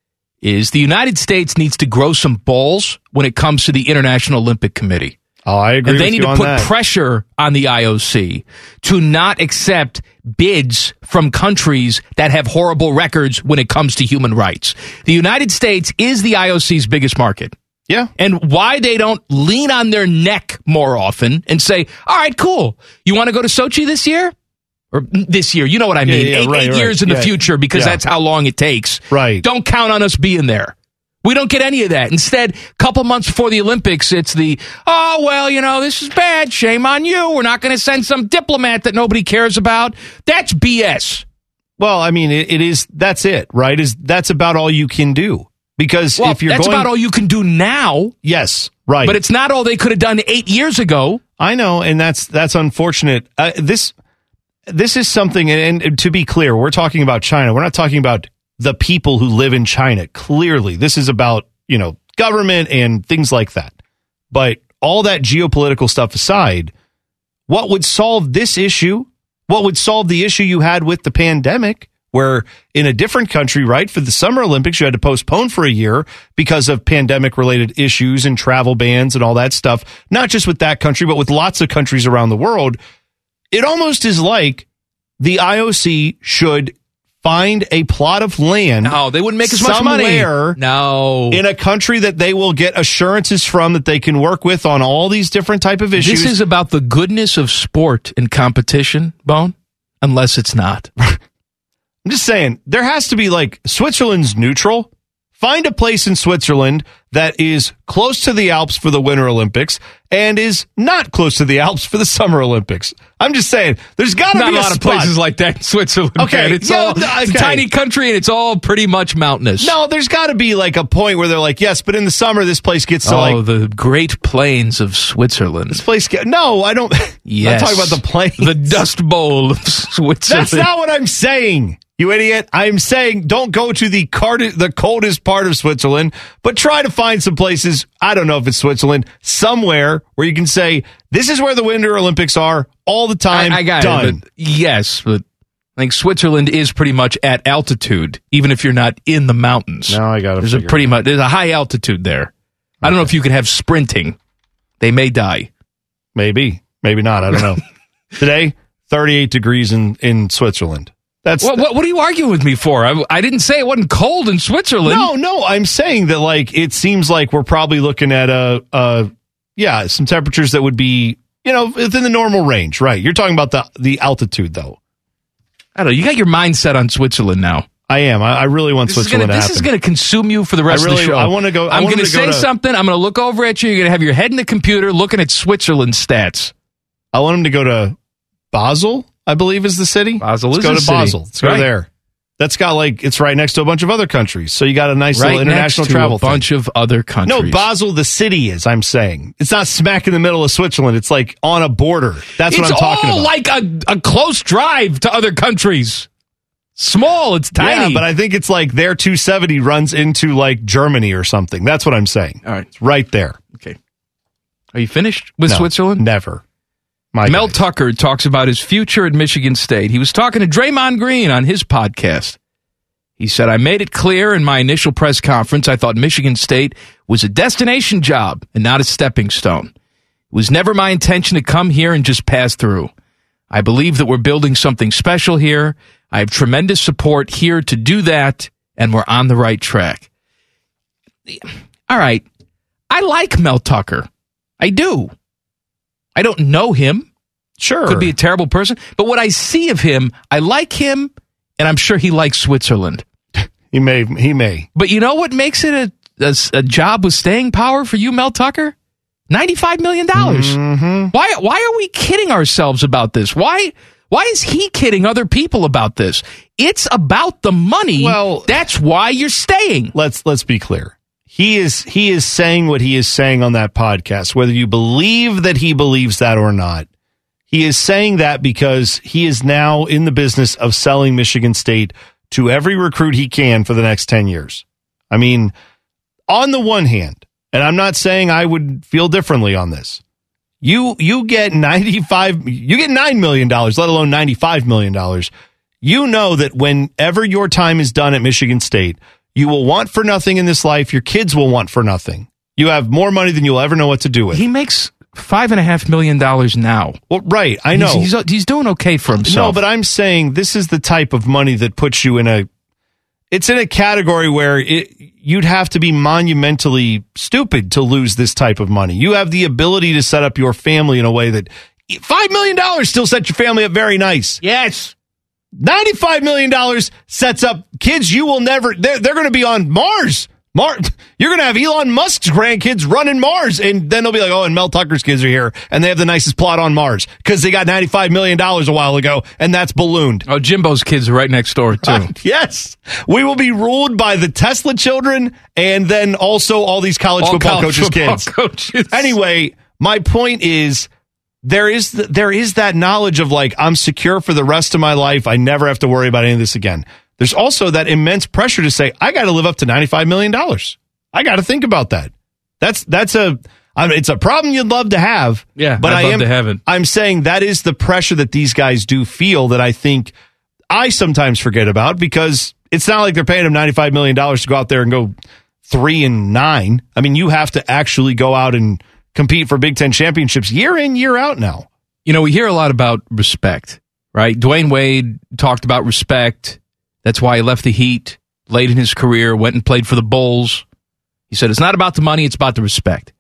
Is the United States needs to grow some balls when it comes to the International Olympic Committee. Oh, I agree. And they with need you to on put that. pressure on the I O C to not accept bids from countries that have horrible records when it comes to human rights. The United States is the I O C's biggest market. Yeah. And why they don't lean on their neck more often and say, all right, cool. You want to go to Sochi this year? Or this year, you know what I mean. Yeah, yeah, eight right, eight right. years in the Yeah. future, because Yeah. that's how long it takes. Right. Don't count on us being there. We don't get any of that. Instead, a couple months before the Olympics, it's the, oh, well, you know, this is bad. Shame on you. We're not going to send some diplomat that nobody cares about. That's B S. Well, I mean, it, it is, that's it, right? Is that's about all you can do. Because Well, if you're that's going, about all you can do now. Yes, right. But it's not all they could have done eight years ago. I know, and that's that's unfortunate. Uh, this this is something, and, and to be clear, we're talking about China. We're not talking about the people who live in China. Clearly, this is about, you know, government and things like that. But all that geopolitical stuff aside, what would solve this issue? What would solve the issue you had with the pandemic? Where in a different country, right, for the Summer Olympics, you had to postpone for a year because of pandemic-related issues and travel bans and all that stuff. Not just with that country, but with lots of countries around the world. It almost is like the I O C should find a plot of land. No, they wouldn't make as much money. Somewhere No. in a country that they will get assurances from that they can work with on all these different type of issues. This is about the goodness of sport and competition, Bone, unless it's not. I'm just saying, there has to be, like, Switzerland's neutral. Find a place in Switzerland that is close to the Alps for the Winter Olympics and is not close to the Alps for the Summer Olympics. I'm just saying, there's got to be Not a lot spot. of places like that in Switzerland. Okay, man. It's, yeah, all, it's a okay. tiny country and it's all pretty much mountainous. No, there's got to be, like, a point where they're like, yes, but in the summer, this place gets to, oh, like, the Great Plains of Switzerland. this place get, no, I don't, Yes. I'm not talking about the plains. The Dust Bowl of Switzerland. That's not what I'm saying, you idiot. I'm saying don't go to the card- the coldest part of Switzerland, but try to find some places, I don't know if it's Switzerland, somewhere where you can say, this is where the Winter Olympics are all the time. I, I got done. it. But yes, but I think Switzerland is pretty much at altitude, even if you're not in the mountains. No, I got to There's a figure pretty much there's a high altitude there. I don't know if you could have sprinting. They may die. Maybe. Maybe not. I don't know. Today, thirty-eight degrees in, in Switzerland. That's What, what, what are you arguing with me for? I, I didn't say it wasn't cold in Switzerland. No, no, I'm saying that, like, it seems like we're probably looking at a, a yeah, some temperatures that would be, you know, within the normal range, right? You're talking about the the altitude, though. I don't know. You got your mindset on Switzerland now. I am. I, I really want This is Switzerland gonna, to This happen. is going to consume you for the rest I really- of the show. I wanna go- I I'm want going to to go say to- something. I'm going to look over at you. You're going to have your head in the computer looking at Switzerland stats. I want him to go to Basel, I believe is the city. Basel Let's is go a to city. Basel. Let's go Right. there. That's got, like, it's right next to a bunch of other countries. So you got a nice Right little international next to travel a bunch thing. of other countries. No, Basel, the city is, I'm saying. It's not smack in the middle of Switzerland. It's like on a border. That's what It's I'm talking all about. like a, a close drive to other countries. Small, it's tiny. Yeah, but I think it's like their two seventy runs into like Germany or something. That's what I'm saying. All right. It's right there. Okay. Are you finished with No, Switzerland? Never. My Mel guys. Tucker talks about his future at Michigan State. He was talking to Draymond Green on his podcast. He said, I made it clear in my initial press conference I thought Michigan State was a destination job and not a stepping stone. It was never my intention to come here and just pass through. I believe that we're building something special here. I have tremendous support here to do that, and we're on the right track. All right. I like Mel Tucker. I do. I don't know him. Sure. Could be a terrible person. But what I see of him, I like him, and I'm sure he likes Switzerland. He may. He may. But you know what makes it a, a, a job with staying power for you, Mel Tucker? ninety-five million dollars. Mm-hmm. Why, why are we kidding ourselves about this? Why... Why is he kidding other people about this? It's about the money. Well, that's why you're staying. Let's let's be clear. He is he is saying what he is saying on that podcast, whether you believe that he believes that or not. He is saying that because he is now in the business of selling Michigan State to every recruit he can for the next ten years. I mean, on the one hand, and I'm not saying I would feel differently on this. You you get ninety-five, you get nine million dollars, let alone ninety-five million dollars. You know that whenever your time is done at Michigan State, you will want for nothing in this life. Your kids will want for nothing. You have more money than you'll ever know what to do with. He makes five and a half million dollars now. Well, right, I know. He's, he's, he's doing okay for himself. No, but I'm saying this is the type of money that puts you in a, it's in a category where it, you'd have to be monumentally stupid to lose this type of money. You have the ability to set up your family in a way that five million dollars still sets your family up very nice. Yes. ninety-five million dollars sets up kids you will never, they're, they're going to be on Mars. Mars. You're going to have Elon Musk's grandkids running Mars, and then they'll be like, oh, and Mel Tucker's kids are here, and they have the nicest plot on Mars because they got ninety-five million dollars a while ago, and that's ballooned. Oh, Jimbo's kids are right next door, too. Uh, yes. We will be ruled by the Tesla children and then also all these college all football college coaches' football kids. Coaches. Anyway, my point is, there is th- there is that knowledge of like, I'm secure for the rest of my life. I never have to worry about any of this again. There's also that immense pressure to say, I got to live up to ninety-five million dollars. I got to think about that. That's that's a I mean, it's a problem you'd love to have. Yeah, but I'd I love am to have it. I'm saying that is the pressure that these guys do feel that I think I sometimes forget about, because it's not like they're paying them ninety-five million dollars to go out there and go three and nine. I mean, you have to actually go out and compete for Big Ten championships year in, year out now. You know, we hear a lot about respect, right? Dwayne Wade talked about respect. That's why he left the Heat late in his career, went and played for the Bulls. He said, it's not about the money, it's about the respect.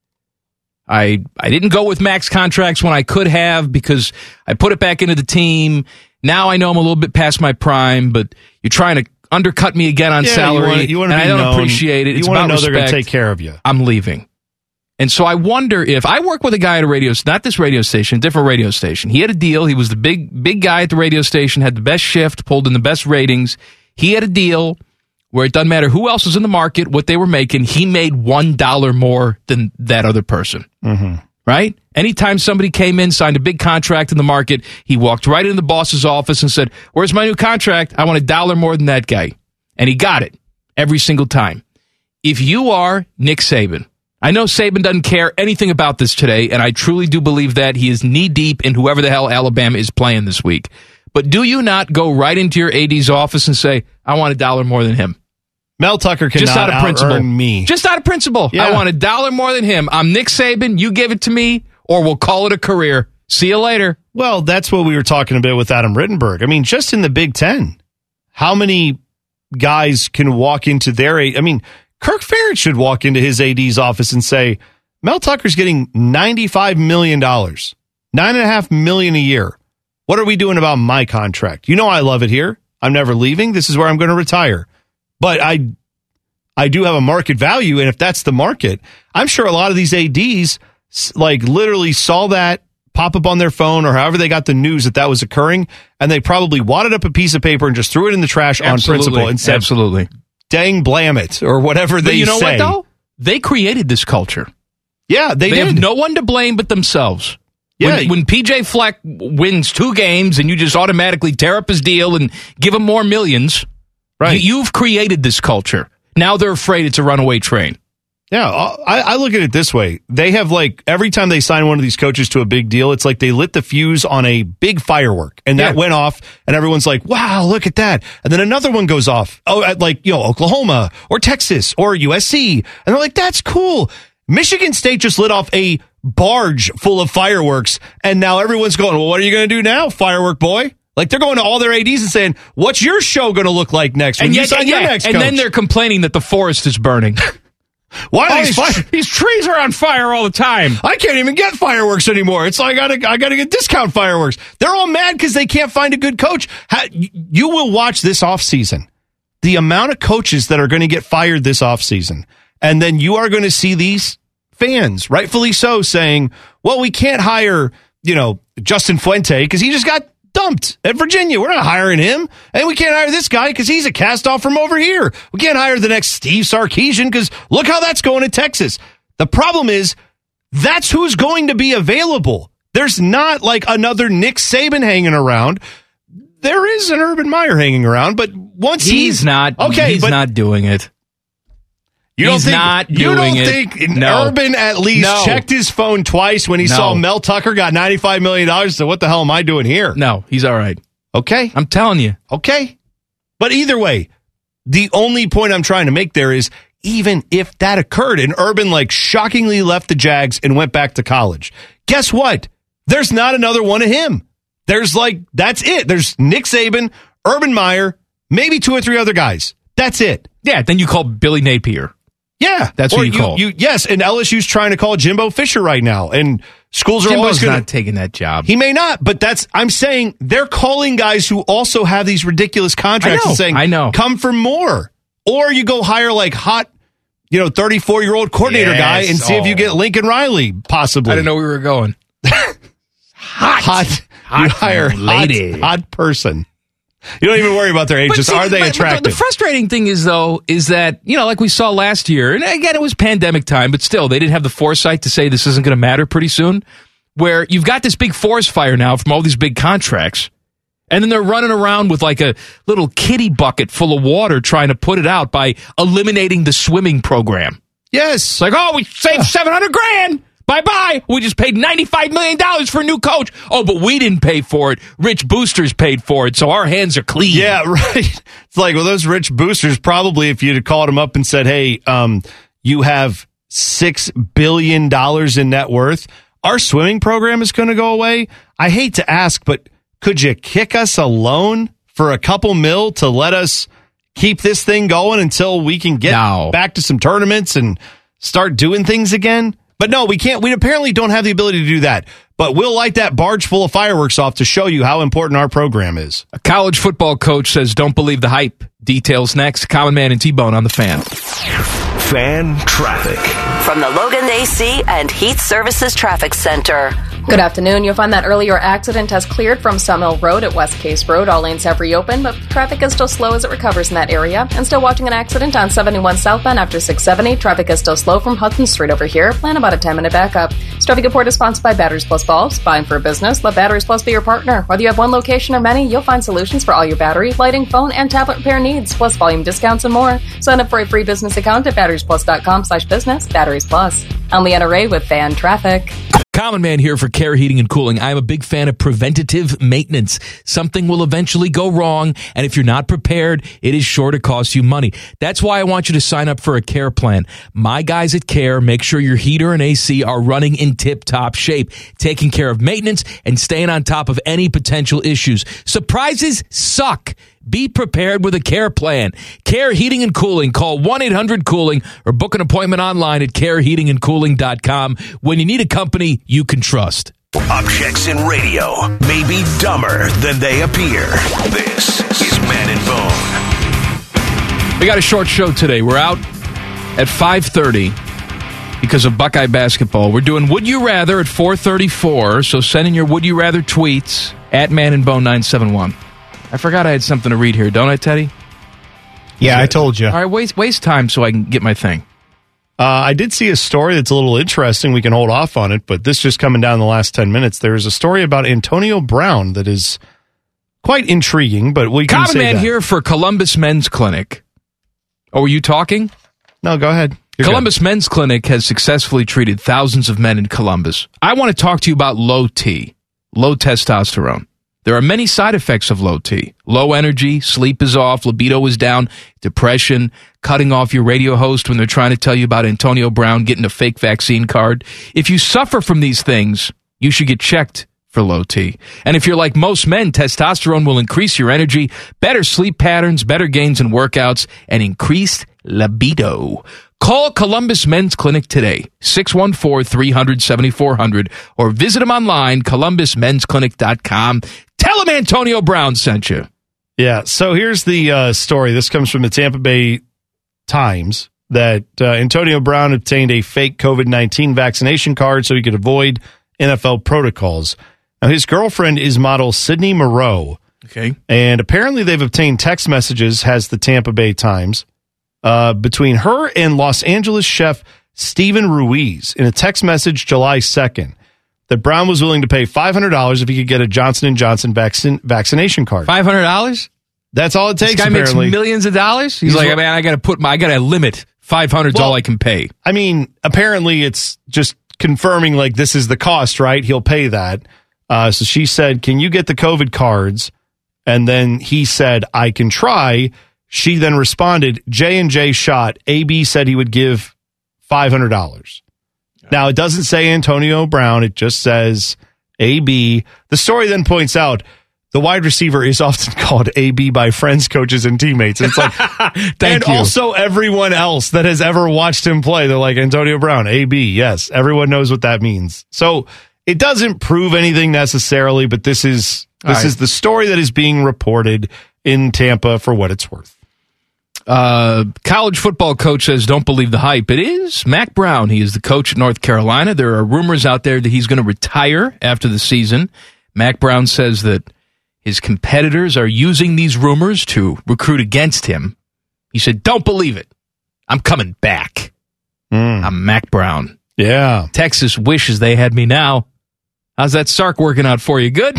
I I didn't go with max contracts when I could have because I put it back into the team. Now I know I'm a little bit past my prime, but you're trying to undercut me again on Yeah, salary, you wanna, you wanna and be I don't known. appreciate it. You It's want to about know respect. they're going to take care of you. I'm leaving. And so I wonder if I work with a guy at a radio, not this radio station, a different radio station. He had a deal. He was the big, big guy at the radio station, had the best shift, pulled in the best ratings. He had a deal where it doesn't matter who else was in the market, what they were making. He made one dollar more than that other person. Mm-hmm. Right? Anytime somebody came in, signed a big contract in the market, he walked right into the boss's office and said, where's my new contract? I want a dollar more than that guy. And he got it every single time. If you are Nick Saban, I know Saban doesn't care anything about this today, and I truly do believe that he is knee-deep in whoever the hell Alabama is playing this week. But do you not go right into your A D's office and say, I want a dollar more than him? Mel Tucker cannot Just out of principle. out-earn me. Just out of principle. Yeah. I want a dollar more than him. I'm Nick Saban. You give it to me, or we'll call it a career. See you later. Well, that's what we were talking about with Adam Rittenberg. I mean, just in the Big Ten, how many guys can walk into their A- I mean, Kirk Ferentz should walk into his A D's office and say, Mel Tucker's getting ninety-five million dollars, nine and a half million a year. What are we doing about my contract? You know I love it here. I'm never leaving. This is where I'm going to retire. But I I do have a market value, and if that's the market, I'm sure a lot of these A Ds like literally saw that pop up on their phone or however they got the news that that was occurring, and they probably wadded up a piece of paper and just threw it in the trash Absolutely. on principle and said, Absolutely. dang blam it, or whatever But they say. you know what, though? They created this culture. Yeah, they, They did. have no one to blame but themselves. Yeah. When, when P J Fleck wins two games and you just automatically tear up his deal and give him more millions, right. you, you've created this culture. Now they're afraid it's a runaway train. Yeah, I, I look at it this way. They have like, every time they sign one of these coaches to a big deal, it's like they lit the fuse on a big firework and that Yeah. went off and everyone's like, wow, look at that. And then another one goes off. Oh, at like, you know, Oklahoma or Texas or U S C. And they're like, that's cool. Michigan State just lit off a barge full of fireworks. And now everyone's going, well, what are you going to do now, firework boy? Like they're going to all their A Ds and saying, what's your show going to look like next when And you yet, sign yeah, your next and coach? then they're complaining that the forest is burning. Why are Oh, these, these, fire- these trees are on fire all the time. I I can't even get fireworks anymore. It's like I gotta, I gotta get discount fireworks. They're all mad because they can't find a good coach. How, you will watch this offseason. The amount of coaches that are going to get fired this offseason. And then you are going to see these fans, rightfully so, saying, well, we can't hire, you know, Justin Fuente because he just got dumped at Virginia. We're not hiring him. And we can't hire this guy because he's a cast off from over here. We can't hire the next Steve Sarkisian because look how that's going in Texas. The problem is that's who's going to be available. There's not like another Nick Saban hanging around. There is an Urban Meyer hanging around, but once he's, He's not. okay, he's but not doing it. you don't he's think, not you doing don't it. think No. Urban at least No. checked his phone twice when he No. saw Mel Tucker got ninety-five million dollars. So what the hell am I doing here? No, he's all right. Okay. I'm telling you. Okay. But either way, the only point I'm trying to make there is even if that occurred and Urban like shockingly left the Jags and went back to college, guess what? There's not another one of him. There's like, that's it. There's Nick Saban, Urban Meyer, maybe two or three other guys. That's it. Yeah, then you call Billy Napier. Yeah. That's Or who you call. You, yes, and L S U's trying to call Jimbo Fisher right now. And schools are always Jimbo's going not taking that job. He may not, but that's, I'm saying they're calling guys who also have these ridiculous contracts I know, and saying, I know. come for more. Or you go hire like hot, you know, thirty-four year old coordinator Yes, guy and see if you oh. get Lincoln Riley, possibly. I didn't know we were going. hot. Hot. Hot You hire lady. hot, hot person. You don't even worry about their age. But Just see, are they but- but attractive? The, the frustrating thing is, though, is that, you know, like we saw last year, and again, it was pandemic time, but still, they didn't have the foresight to say this isn't going to matter pretty soon, where you've got this big forest fire now from all these big contracts, and then they're running around with like a little kitty bucket full of water trying to put it out by eliminating the swimming program. yes. It's like, oh, we saved seven hundred grand. Bye-bye. We just paid ninety-five million dollars for a new coach. Oh, but we didn't pay for it. Rich boosters paid for it, so our hands are clean. Yeah, right. It's like, well, those rich boosters probably, if you'd have called them up and said, hey, um, you have six billion dollars in net worth, our swimming program is going to go away. I hate to ask, but could you kick us a loan for a couple mil to let us keep this thing going until we can get No. back to some tournaments and start doing things again? But no, we can't. We apparently don't have the ability to do that. But we'll light that barge full of fireworks off to show you how important our program is. A college football coach says, don't believe the hype. Details next. Common Man and T-Bone on the Fan. Fan traffic. From the Logan A C and Heat Services Traffic Center. Good afternoon. You'll find that earlier accident has cleared from Sawmill Road at West Case Road. All lanes have reopened, but traffic is still slow as it recovers in that area. And still watching an accident on seventy-one southbound after six seventy. Traffic is still slow from Hudson Street over here. Plan about a ten minute backup. This traffic report is sponsored by Batteries Plus Bulbs. Buying for a business, let Batteries Plus be your partner. Whether you have one location or many, you'll find solutions for all your battery, lighting, phone, and tablet repair needs, plus volume discounts and more. Sign up for a free business account at batteriesplus.com slash business. Batteries Plus. I'm Leanna Ray with Fan Traffic. Common Man here for Care Heating and Cooling. I'm a big fan of preventative maintenance. Something will eventually go wrong, and if you're not prepared, it is sure to cost you money. That's why I want you to sign up for a Care plan. My guys at Care make sure your heater and A C are running in tip-top shape, taking care of maintenance and staying on top of any potential issues. Surprises suck. Be prepared with a Care plan. Care Heating and Cooling. Call one eight hundred cooling or book an appointment online at care heating and cooling dot com when you need a company you can trust. Objects in radio may be dumber than they appear. This is Man and Bone. We got a short show today. We're out at five thirty because of Buckeye basketball. We're doing Would You Rather at four thirty-four, so send in your Would You Rather tweets at Man and Bone nine seven one. I forgot I had something to read here, don't I, Teddy? Yeah, I told you. All right, waste, waste time so I can get my thing. Uh, I did see a story that's a little interesting. We can hold off on it, but this just coming down the last ten minutes. There's a story about Antonio Brown that is quite intriguing, but we can Common say Man that. here for Columbus Men's Clinic. Oh, were you talking? No, go ahead. You're Columbus Men's Clinic has successfully treated thousands of men in Columbus. I want to talk to you about low T, low testosterone. There are many side effects of low T. Low energy, sleep is off, libido is down, depression, cutting off your radio host when they're trying to tell you about Antonio Brown getting a fake vaccine card. If you suffer from these things, you should get checked for low T. And if you're like most men, testosterone will increase your energy, better sleep patterns, better gains in workouts, and increased libido. Call Columbus Men's Clinic today, six one four, three hundred, seventy-four hundred, or visit them online, columbus men's clinic dot com. Tell them Antonio Brown sent you. Yeah, so here's the uh, story. This comes from the Tampa Bay Times, that uh, Antonio Brown obtained a fake COVID nineteen vaccination card so he could avoid N F L protocols. Now, his girlfriend is model Sydney Moreau. Okay. And apparently they've obtained text messages, has the Tampa Bay Times, uh, between her and Los Angeles chef Steven Ruiz in a text message July second that Brown was willing to pay five hundred dollars if he could get a Johnson and Johnson vaccine, vaccination card. five hundred dollars? That's all it takes, This guy apparently. makes millions of dollars? He's, He's like, what- man, I got to put my, I got to limit. five hundred is Well, all I can pay. I mean, apparently it's just confirming, like, this is the cost, right? He'll pay that. Uh, so she said, can you get the COVID cards? And then he said, I can try. She then responded, J and J shot. A B said he would give five hundred dollars. Now, it doesn't say Antonio Brown. It just says A B. The story then points out the wide receiver is often called A B by friends, coaches, and teammates. And it's like, Thank and you. also everyone else that has ever watched him play. They're like, Antonio Brown, A B. Yes, everyone knows what that means. So it doesn't prove anything necessarily, but this is this All right. is the story that is being reported in Tampa for what it's worth. Uh, college football coach says, don't believe the hype. It is Mac Brown. He is the coach at North Carolina. There are rumors out there that he's going to retire after the season. Mac Brown says that his competitors are using these rumors to recruit against him. He said, don't believe it. I'm coming back. Mm. I'm Mac Brown. Yeah. Texas wishes they had me now. How's that Sark working out for you? Good?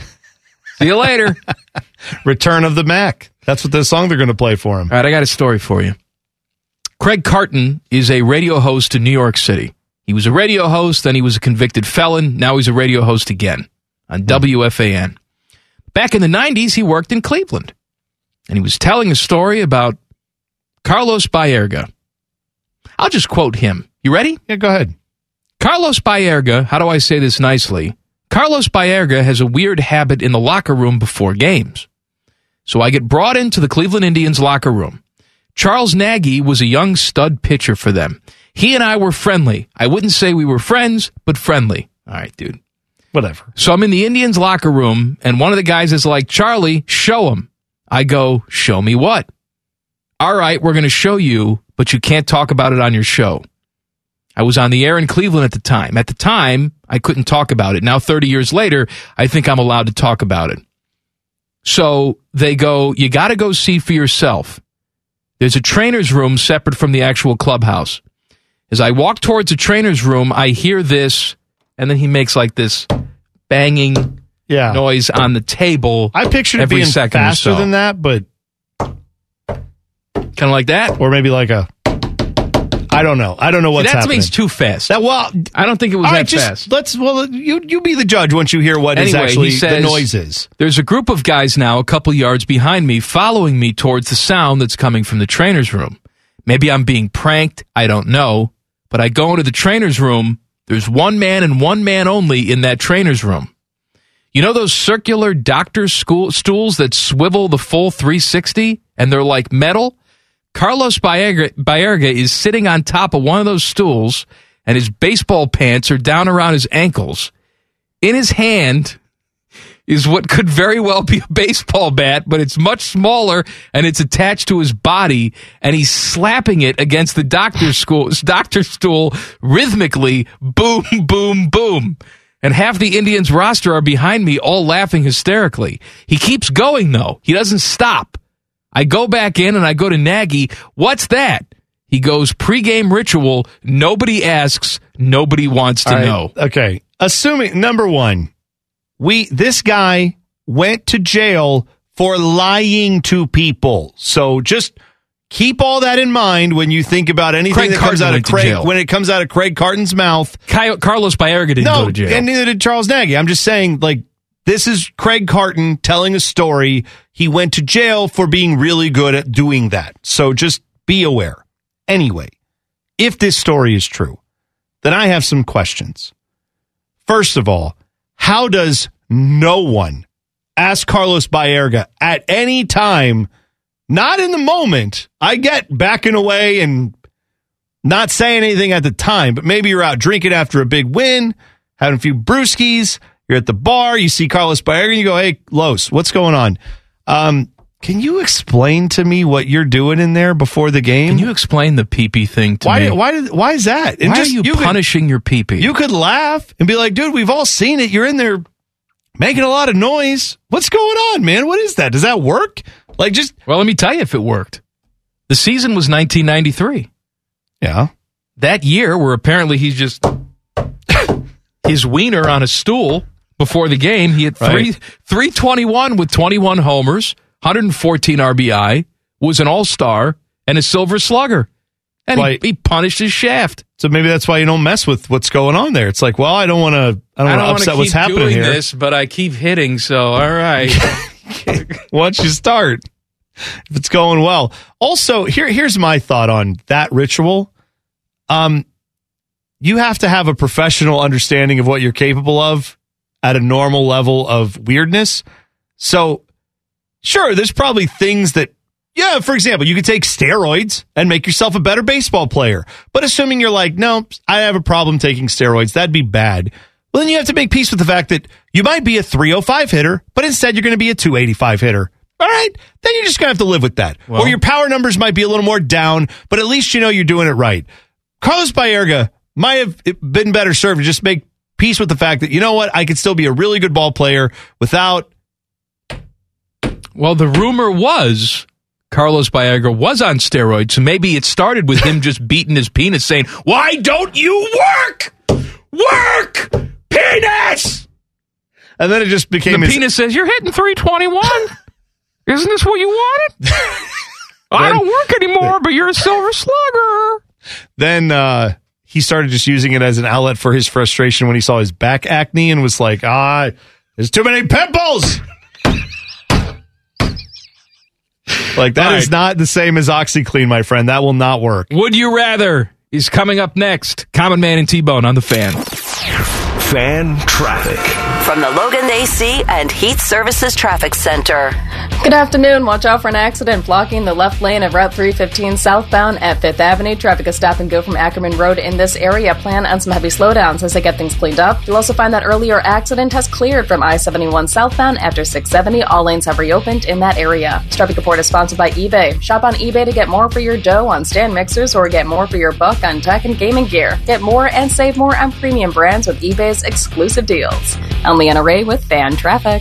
See you later. Return of the Mac. That's what the song they're going to play for him. All right, I got a story for you. Craig Carton is a radio host in New York City. He was a radio host, then he was a convicted felon. Now he's a radio host again on W F A N. Back in the nineties, he worked in Cleveland. And he was telling a story about Carlos Baerga. I'll just quote him. You ready? Yeah, go ahead. Carlos Baerga, how do I say this nicely? Carlos Baerga has a weird habit in the locker room before games. So I get brought into the Cleveland Indians locker room. Charles Nagy was a young stud pitcher for them. He and I were friendly. I wouldn't say we were friends, but friendly. All right, dude. Whatever. So I'm in the Indians locker room, and one of the guys is like, Charlie, show him. I go, show me what? All right, we're going to show you, but you can't talk about it on your show. I was on the air in Cleveland at the time. At the time, I couldn't talk about it. Now, thirty years later, I think I'm allowed to talk about it. So they go, you got to go see for yourself. There's a trainer's room separate from the actual clubhouse. As I walk towards the trainer's room, I hear this, and then he makes like this banging yeah. noise on the table. I pictured it every being second or faster so. than that, but kind of like that, or maybe like a. I don't know. I don't know what's See, that happening. to me is too fast. That, well, I don't think it was all that right, just, fast. Let's well, you you be the judge once you hear what is Anyway, actually he says, the noise is. There's a group of guys now a couple yards behind me following me towards the sound that's coming from the trainer's room. Maybe I'm being pranked. I don't know. But I go into the trainer's room. There's one man and one man only in that trainer's room. You know those circular doctor's school stools that swivel the full three sixty and they're like metal? Carlos Baerga, Baerga is sitting on top of one of those stools, and his baseball pants are down around his ankles. In his hand is what could very well be a baseball bat, but it's much smaller, and it's attached to his body, and he's slapping it against the doctor's, school, doctor's stool rhythmically, boom, boom, boom. And half the Indians roster are behind me, all laughing hysterically. He keeps going, though. He doesn't stop. I go back in and I go to Nagy. What's that? He goes, pregame ritual. Nobody asks. Nobody wants to All right, know. Okay. Assuming, number one, we this guy went to jail for lying to people. So just keep all that in mind when you think about anything Craig that comes Carton out of went to Craig jail. when it comes out of Craig Carton's mouth. Ky- Carlos Baerga didn't no, go to jail. and neither did Charles Nagy. I'm just saying, like, this is Craig Carton telling a story. He went to jail for being really good at doing that. So just be aware. Anyway, if this story is true, then I have some questions. First of all, how does no one ask Carlos Baerga at any time, not in the moment? I get backing away and not saying anything at the time, but maybe you're out drinking after a big win, having a few brewskis, you're at the bar, you see Carlos Baerga, and you go, hey, Los, what's going on? Um, can you explain to me what you're doing in there before the game? Can you explain the pee-pee thing to why, me? Why, did, why is that? And why just, are you, you punishing could, your pee-pee? You could laugh and be like, dude, we've all seen it. You're in there making a lot of noise. What's going on, man? What is that? Does that work? Like, just Well, let me tell you if it worked. The season was nineteen ninety-three. Yeah. That year where apparently he's just his wiener on a stool before the game. He had three, Right. three twenty-one with twenty-one homers, one hundred fourteen R B I, was an all-star, and a silver slugger. And Like- he, he punished his shaft. So maybe that's why you don't mess with what's going on there. It's like, well, I don't want to. I don't I want don't to want upset to what's keep happening doing here. this, but I keep hitting, so all right. Why don't you start if it's going well? Also, here here's my thought on that ritual. Um, you have to have a professional understanding of what you're capable of at a normal level of weirdness. So, sure, there's probably things that. Yeah, for example, you could take steroids and make yourself a better baseball player. But assuming you're like, no, I have a problem taking steroids, that'd be bad. Well, then you have to make peace with the fact that you might be a three oh five hitter, but instead you're going to be a two eighty-five hitter. All right? Then you're just going to have to live with that. Well- or your power numbers might be a little more down, but at least you know you're doing it right. Carlos Baerga might have been better served to just make peace with the fact that, you know what, I could still be a really good ball player without... Well, the rumor was Carlos Baerga was on steroids, so maybe it started with him just beating his penis saying, why don't you work? Work! Penis! And then it just became... The his- penis says, you're hitting three twenty-one? Isn't this what you wanted? I Then- don't work anymore, but you're a silver slugger. Then uh, he started just using it as an outlet for his frustration when he saw his back acne and was like, ah, there's too many pimples. Like, that All is right. not the same as OxyClean, my friend. That will not work. Would you rather is coming up next. Common Man and T-Bone on the Fan. Fan traffic. From the Logan A C and Heat Services Traffic Center. Good afternoon. Watch out for an accident blocking the left lane of Route three fifteen southbound at Fifth Avenue. Traffic is stop and go from Ackerman Road in this area. Plan on some heavy slowdowns as they get things cleaned up. You'll also find that earlier accident has cleared from I seventy-one southbound after six seventy. All lanes have reopened in that area. This traffic report is sponsored by eBay. Shop on eBay to get more for your dough on stand mixers or get more for your buck on tech and gaming gear. Get more and save more on premium brands with eBay's exclusive deals. I'm Leanna Ray with Fan Traffic.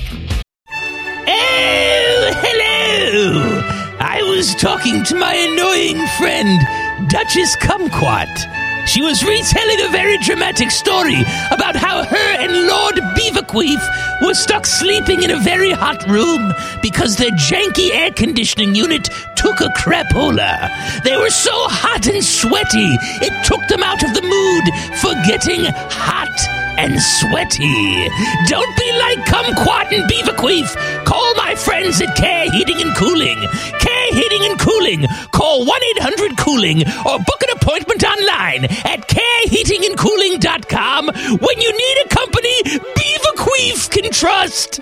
Oh, hello! I was talking to my annoying friend, Duchess Kumquat. She was retelling a very dramatic story about how her and Lord Beaverqueef were stuck sleeping in a very hot room because their janky air conditioning unit took a crapola. They were so hot and sweaty, it took them out of the mood for getting hot and sweaty. Don't be like Kumquat and Beaverqueef. Call my friends at Care Heating and Cooling. Care Heating and Cooling. Call one eight hundred cooling or book an appointment online at care heating and cooling dot com when you need a company Beaverqueef can trust.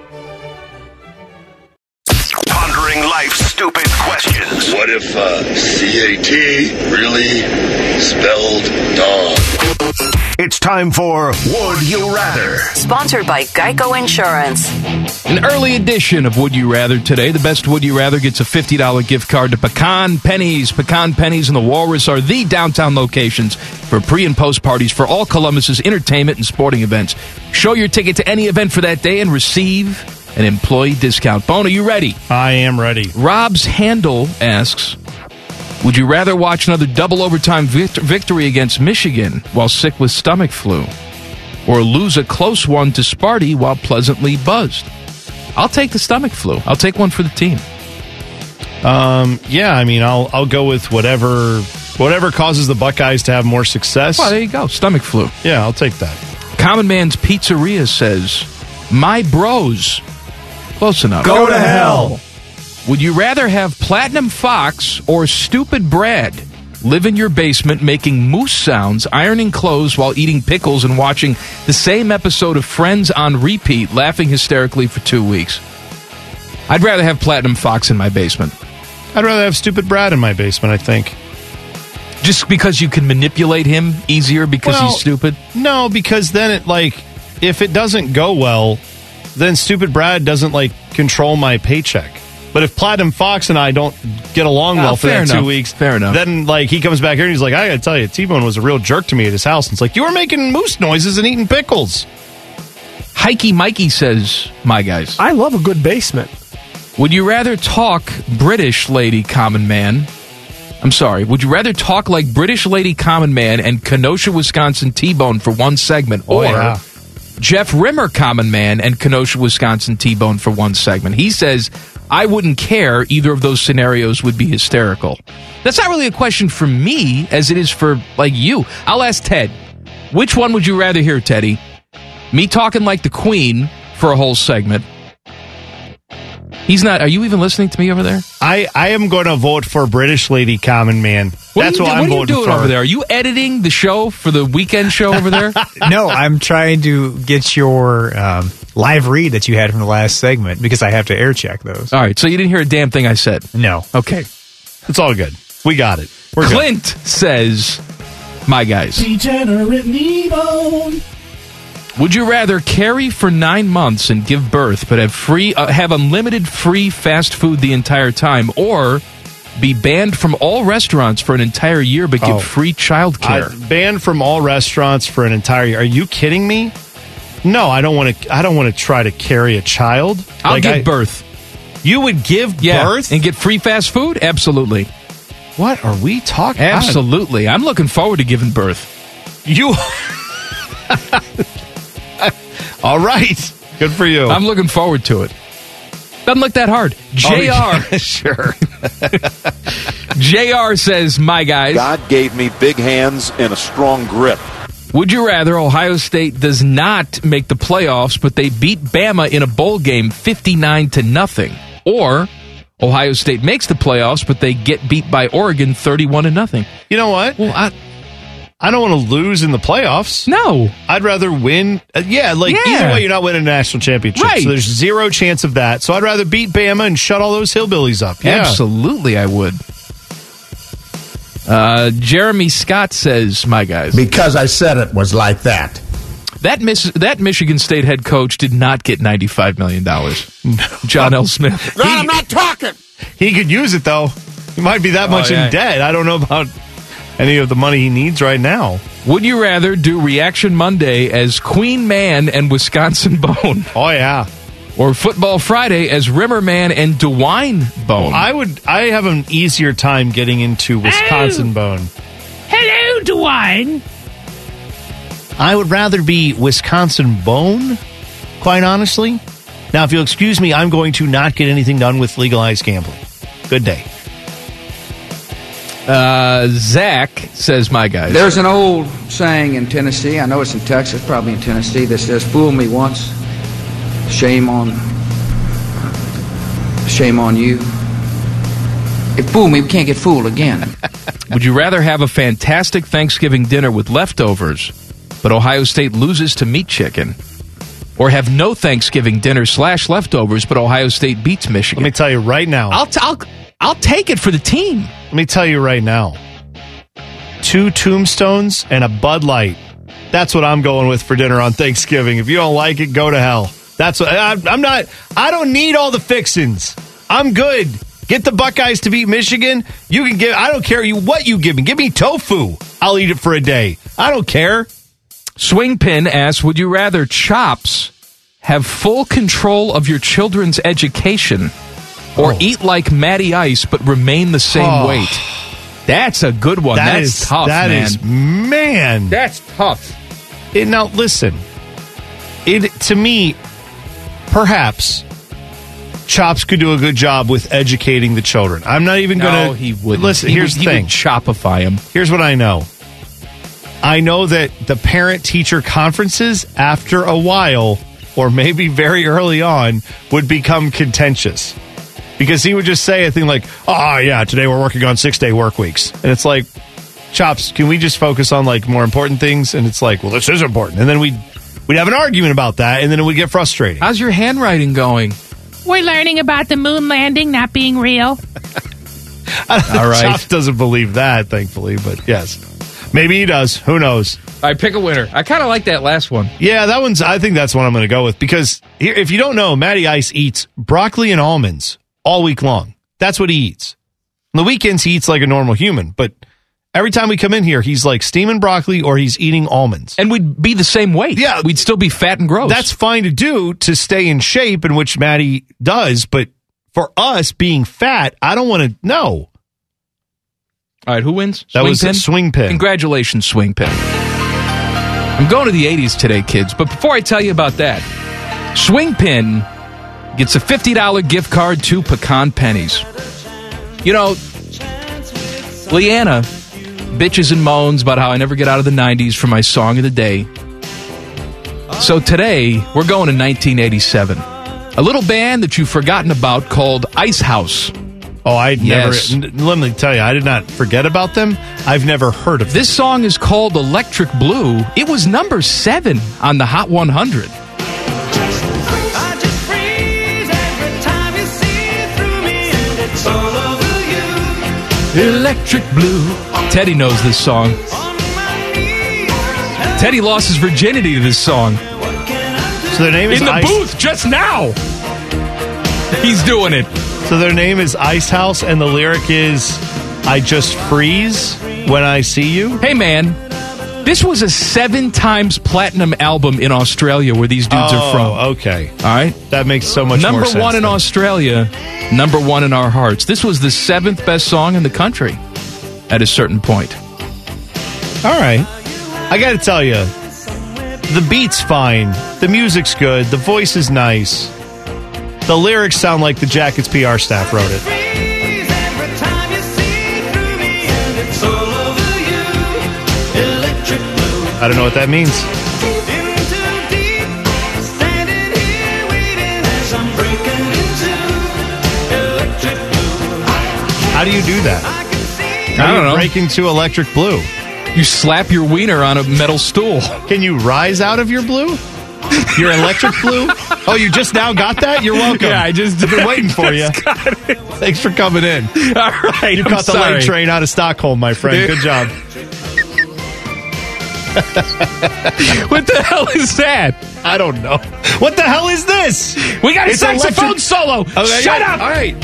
Pondering life's stupid questions. What if uh, C A T really spelled dog? It's time for Would You Rather. Sponsored by Geico Insurance. An early edition of Would You Rather today. The best Would You Rather gets a fifty dollars gift card to Pecan Pennies. Pecan Pennies and the Walrus are the downtown locations for pre- and post parties for all Columbus's entertainment and sporting events. Show your ticket to any event for that day and receive an employee discount. Bone, are you ready? I am ready. Rob's Handel asks, would you rather watch another double overtime vict- victory against Michigan while sick with stomach flu, or lose a close one to Sparty while pleasantly buzzed? I'll take the stomach flu. I'll take one for the team. Um, yeah, I mean, I'll I'll go with whatever whatever causes the Buckeyes to have more success. Well, there you go. Stomach flu. Yeah, I'll take that. Common Man's Pizzeria says, "My bros." Close enough. Go to hell. Would you rather have Platinum Fox or Stupid Brad live in your basement making moose sounds, ironing clothes while eating pickles and watching the same episode of Friends on repeat, laughing hysterically for two weeks? I'd rather have Platinum Fox in my basement. I'd rather have Stupid Brad in my basement, I think. Just because you can manipulate him easier because Well, he's stupid? No, because then it, like, if it doesn't go well, then Stupid Brad doesn't, like, control my paycheck. But if Platinum Fox and I don't get along Oh, well for fair that enough. two weeks, Fair enough. then, like, he comes back here and he's like, I gotta tell you, T-Bone was a real jerk to me at his house. And it's like, you were making moose noises and eating pickles. Hikey Mikey says, my guys. I love a good basement. Would you rather talk British Lady Common Man? I'm sorry. Would you rather talk like British Lady Common Man and Kenosha, Wisconsin T-Bone for one segment? Oh, or yeah. Jeff Rimmer Common Man and Kenosha, Wisconsin T-Bone for one segment? He says, I wouldn't care. Either of those scenarios would be hysterical. That's not really a question for me as it is for, like, you. I'll ask Ted. Which one would you rather hear, Teddy? Me talking like the Queen for a whole segment. He's not. Are you even listening to me over there? I, I am going to vote for British Lady Common Man. What That's are you, what do- I'm what are you voting doing for. over there? Are you editing the show for the weekend show over there? No, I'm trying to get your um, live read that you had from the last segment because I have to air check those. All right, so you didn't hear a damn thing I said? No. Okay. It's all good. We got it. We're Clint says, my guys, Degenerate Kneebone. would you rather carry for nine months and give birth but have free uh, have unlimited free fast food the entire time, or be banned from all restaurants for an entire year but give Oh. free child care? I, banned from all restaurants for an entire year. Are you kidding me? No, I don't want to. I don't want to try to carry a child. I'll Like, give I- birth. You would give Yeah, birth and get free fast food? Absolutely. What are we talking? Absolutely. I'm looking forward to giving birth. You. All right. Good for you. I'm looking forward to it. Doesn't look that hard. J R. Oh, yeah, sure. J R says, my guys. God gave me big hands and a strong grip. Would you rather Ohio State does not make the playoffs, but they beat Bama in a bowl game fifty-nine to nothing, or Ohio State makes the playoffs, but they get beat by Oregon thirty-one to nothing? You know what? Well, I, I don't want to lose in the playoffs. No. I'd rather win. Uh, yeah, like Yeah. either way, you're not winning a national championship. Right. So there's zero chance of that. So I'd rather beat Bama and shut all those hillbillies up. Yeah. Absolutely, I would. Uh, Jeremy Scott says, my guys. Because I said it was like that. That Miss, that Michigan State head coach did not get ninety-five million dollars. John L. Smith. No, I'm not talking. He could use it, though. He might be that Oh, much yeah. in debt. I don't know about any of the money he needs right now. Would you rather do Reaction Monday as Queen Man and Wisconsin Bone? Oh, yeah. Or Football Friday as Rimmer Man and DeWine Bone? I would. I have an easier time getting into Wisconsin Bone. Hello, DeWine. I would rather be Wisconsin Bone, quite honestly. Now, if you'll excuse me, I'm going to not get anything done with legalized gambling. Good day. Uh, Zach says, my guys. There's an old saying in Tennessee, I know it's in Texas, probably in Tennessee, that says, fool me once, shame on, shame on you. If fool me, we can't get fooled again. Would you rather have a fantastic Thanksgiving dinner with leftovers, but Ohio State loses to meat chicken? Or have no Thanksgiving dinner slash leftovers, but Ohio State beats Michigan? Let me tell you right now. I'll, t- I'll, I'll take it for the team. Let me tell you right now. Two Tombstones and a Bud Light. That's what I'm going with for dinner on Thanksgiving. If you don't like it, go to hell. That's what I, I'm not. I don't need all the fixins. I'm good. Get the Buckeyes to beat Michigan. You can give. I don't care you what you give me. Give me tofu. I'll eat it for a day. I don't care. Swingpin asks, would you rather Chops have full control of your children's education or Oh. eat like Matty Ice but remain the same Oh. weight? That's a good one. That That's is- tough, that man. is- man. That's tough. It, now listen. It to me, perhaps Chops could do a good job with educating the children. I'm not even going to. No, he wouldn't. Listen, He here's would- the he thing. would Shopify him. Here's what I know. I know that the parent-teacher conferences, after a while, or maybe very early on, would become contentious. Because he would just say a thing like, oh, yeah, today we're working on six-day work weeks. And it's like, Chops, can we just focus on, like, more important things? And it's like, well, this is important. And then we'd, we'd have an argument about that, and then it would get frustrating. How's your handwriting going? We're learning about the moon landing not being real. All right. Chops doesn't believe that, thankfully, but yes. Maybe he does. Who knows? All right, pick a winner. I kind of like that last one. Yeah, that one's, I think that's one I'm going to go with because here, if you don't know, Matty Ice eats broccoli and almonds all week long. That's what he eats. On the weekends, he eats like a normal human, but every time we come in here, he's like steaming broccoli or he's eating almonds. And we'd be the same weight. Yeah. We'd still be fat and gross. That's fine to do to stay in shape, in which Matty does, but for us being fat, I don't want to know. All right, who wins? That Swing was Pin? Swing Pin. Congratulations, Swing Pin. I'm going to the eighties today, kids, but before I tell you about that, Swing Pin gets a fifty dollars gift card to Pecan Pennies. You know, Leanna bitches and moans about how I never get out of the nineties for my song of the day. So today, we're going to nineteen eighty-seven. A little band that you've forgotten about called Ice House. Oh, I Yes. never. n- Let me tell you, I did not forget about them. I've never heard of them. This song is called Electric Blue. It was number seven on the Hot one hundred. Electric Blue. Teddy knows this song. Teddy lost his virginity to this song. So their name is In the Ice- booth just now. He's doing it. So their name is Ice House, and the lyric is, I just freeze when I see you. Hey, man. This was a seven times platinum album in Australia where these dudes are from. Oh, okay. All right. That makes so much Number more sense. one in then. Australia, number one in our hearts. This was the seventh best song in the country at a certain point. All right. I got to tell you, the beat's fine. The music's good. The voice is nice. The lyrics sound like the Jackets P R staff wrote it. I don't know what that means. How do you do that? How I do don't you know. break into electric blue? You slap your wiener on a metal stool. Can you rise out of your blue? Your electric blue? Oh, you just now got that? You're welcome. Yeah, I just I've been waiting for you. Thanks for coming in. All right, You I'm caught the sorry. late train out of Stockholm, my friend. Good job. What the hell is that? I don't know. What the hell is this? We got a It's saxophone electric- solo. Okay, Shut yeah. up. All right.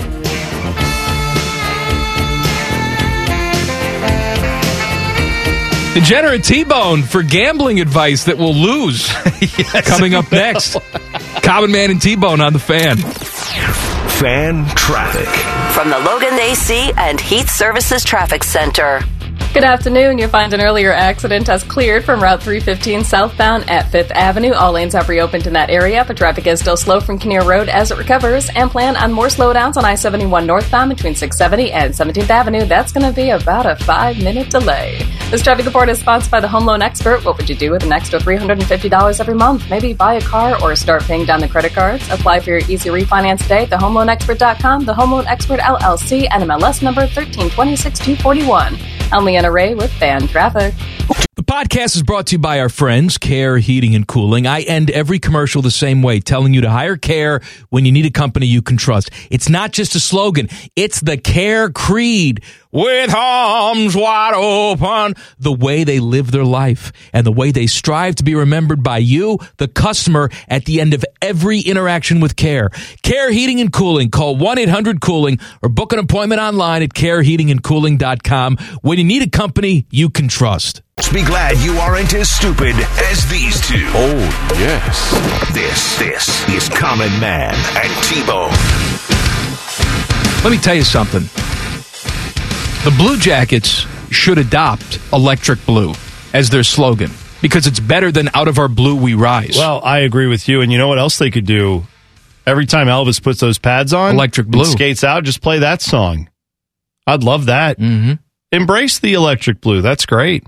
Degenerate T-Bone for gambling advice that will lose. Coming up next. Common Man and T-Bone on the Fan. Fan traffic. From the Logan A C and Heat Services Traffic Center. Good afternoon. You'll find an earlier accident has cleared from Route three fifteen southbound at fifth Avenue. All lanes have reopened in that area, but traffic is still slow from Kinnear Road as it recovers. And plan on more slowdowns on I seventy-one northbound between six seventy and seventeenth Avenue. That's going to be about a five-minute delay. This traffic report is sponsored by the Home Loan Expert. What would you do with an extra three hundred fifty dollars every month? Maybe buy a car or start paying down the credit cards. Apply for your easy refinance today at the home loan expert dot com. The Home Loan Expert, L L C, N M L S number one three two six two four one. I'm Leanna Ray with Fan Traffic. The podcast is brought to you by our friends, Care Heating and Cooling. I end every commercial the same way, telling you to hire Care when you need a company you can trust. It's not just a slogan. It's the Care creed. With arms wide open, the way they live their life and the way they strive to be remembered by you, the customer, at the end of every interaction with Care. Care Heating and Cooling. Call one eight hundred cooling or book an appointment online at care heating and cooling dot com when you need a company you can trust. Be glad you aren't as stupid as these two. Oh, yes. This, this is Common Man and T-Bone. Let me tell you something. The Blue Jackets should adopt Electric Blue as their slogan because it's better than Out of Our Blue We Rise. Well, I agree with you. And you know what else they could do? Every time Elvis puts those pads on, Electric Blue, and skates out, just play that song. I'd love that. Mm-hmm. Embrace the Electric Blue. That's great.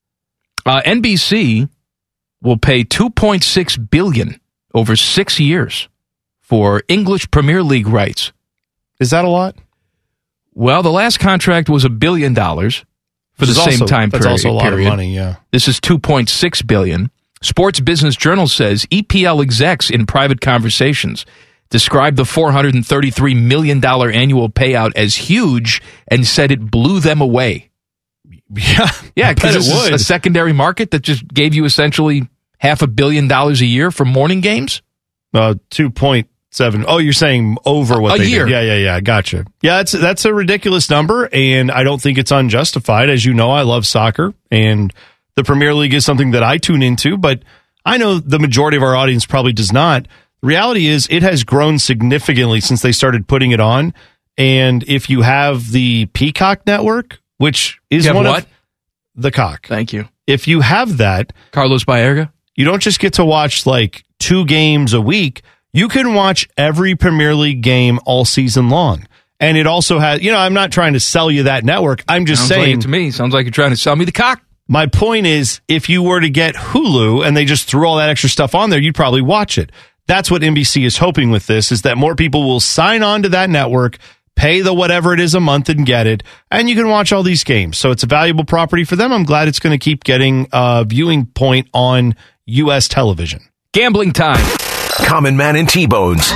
Uh, N B C will pay two point six billion dollars over six years for English Premier League rights. Is that a lot? Well, the last contract was a billion dollars for the Which is same also- time that's period. also a lot of period. money, yeah. This is two point six billion dollars. Sports Business Journal says E P L execs in private conversations described the four hundred thirty-three million dollars annual payout as huge and said it blew them away. Yeah, yeah, I bet because it this is would. a secondary market that just gave you essentially half a billion dollars a year for morning games. Uh, two point seven. Oh, you're saying over what A they year. did. Yeah, yeah, yeah. Gotcha. Yeah, that's that's a ridiculous number, and I don't think it's unjustified. As you know, I love soccer, and the Premier League is something that I tune into, but I know the majority of our audience probably does not. The reality is it has grown significantly since they started putting it on, and if you have the Peacock network, which is You have one what? of the cock. Thank you. If you have that, Carlos Baerga, you don't just get to watch like two games a week. You can watch every Premier League game all season long. And it also has, you know, I'm not trying to sell you that network. I'm just Sounds like saying. it to me. Sounds like you're trying to sell me the cock. My point is, if you were to get Hulu and they just threw all that extra stuff on there, you'd probably watch it. That's what N B C is hoping with this, is that more people will sign on to that network, pay the whatever it is a month and get it, and you can watch all these games. So it's a valuable property for them. I'm glad it's going to keep getting a viewing point on U S television. Gambling time. Common Man and T-Bones.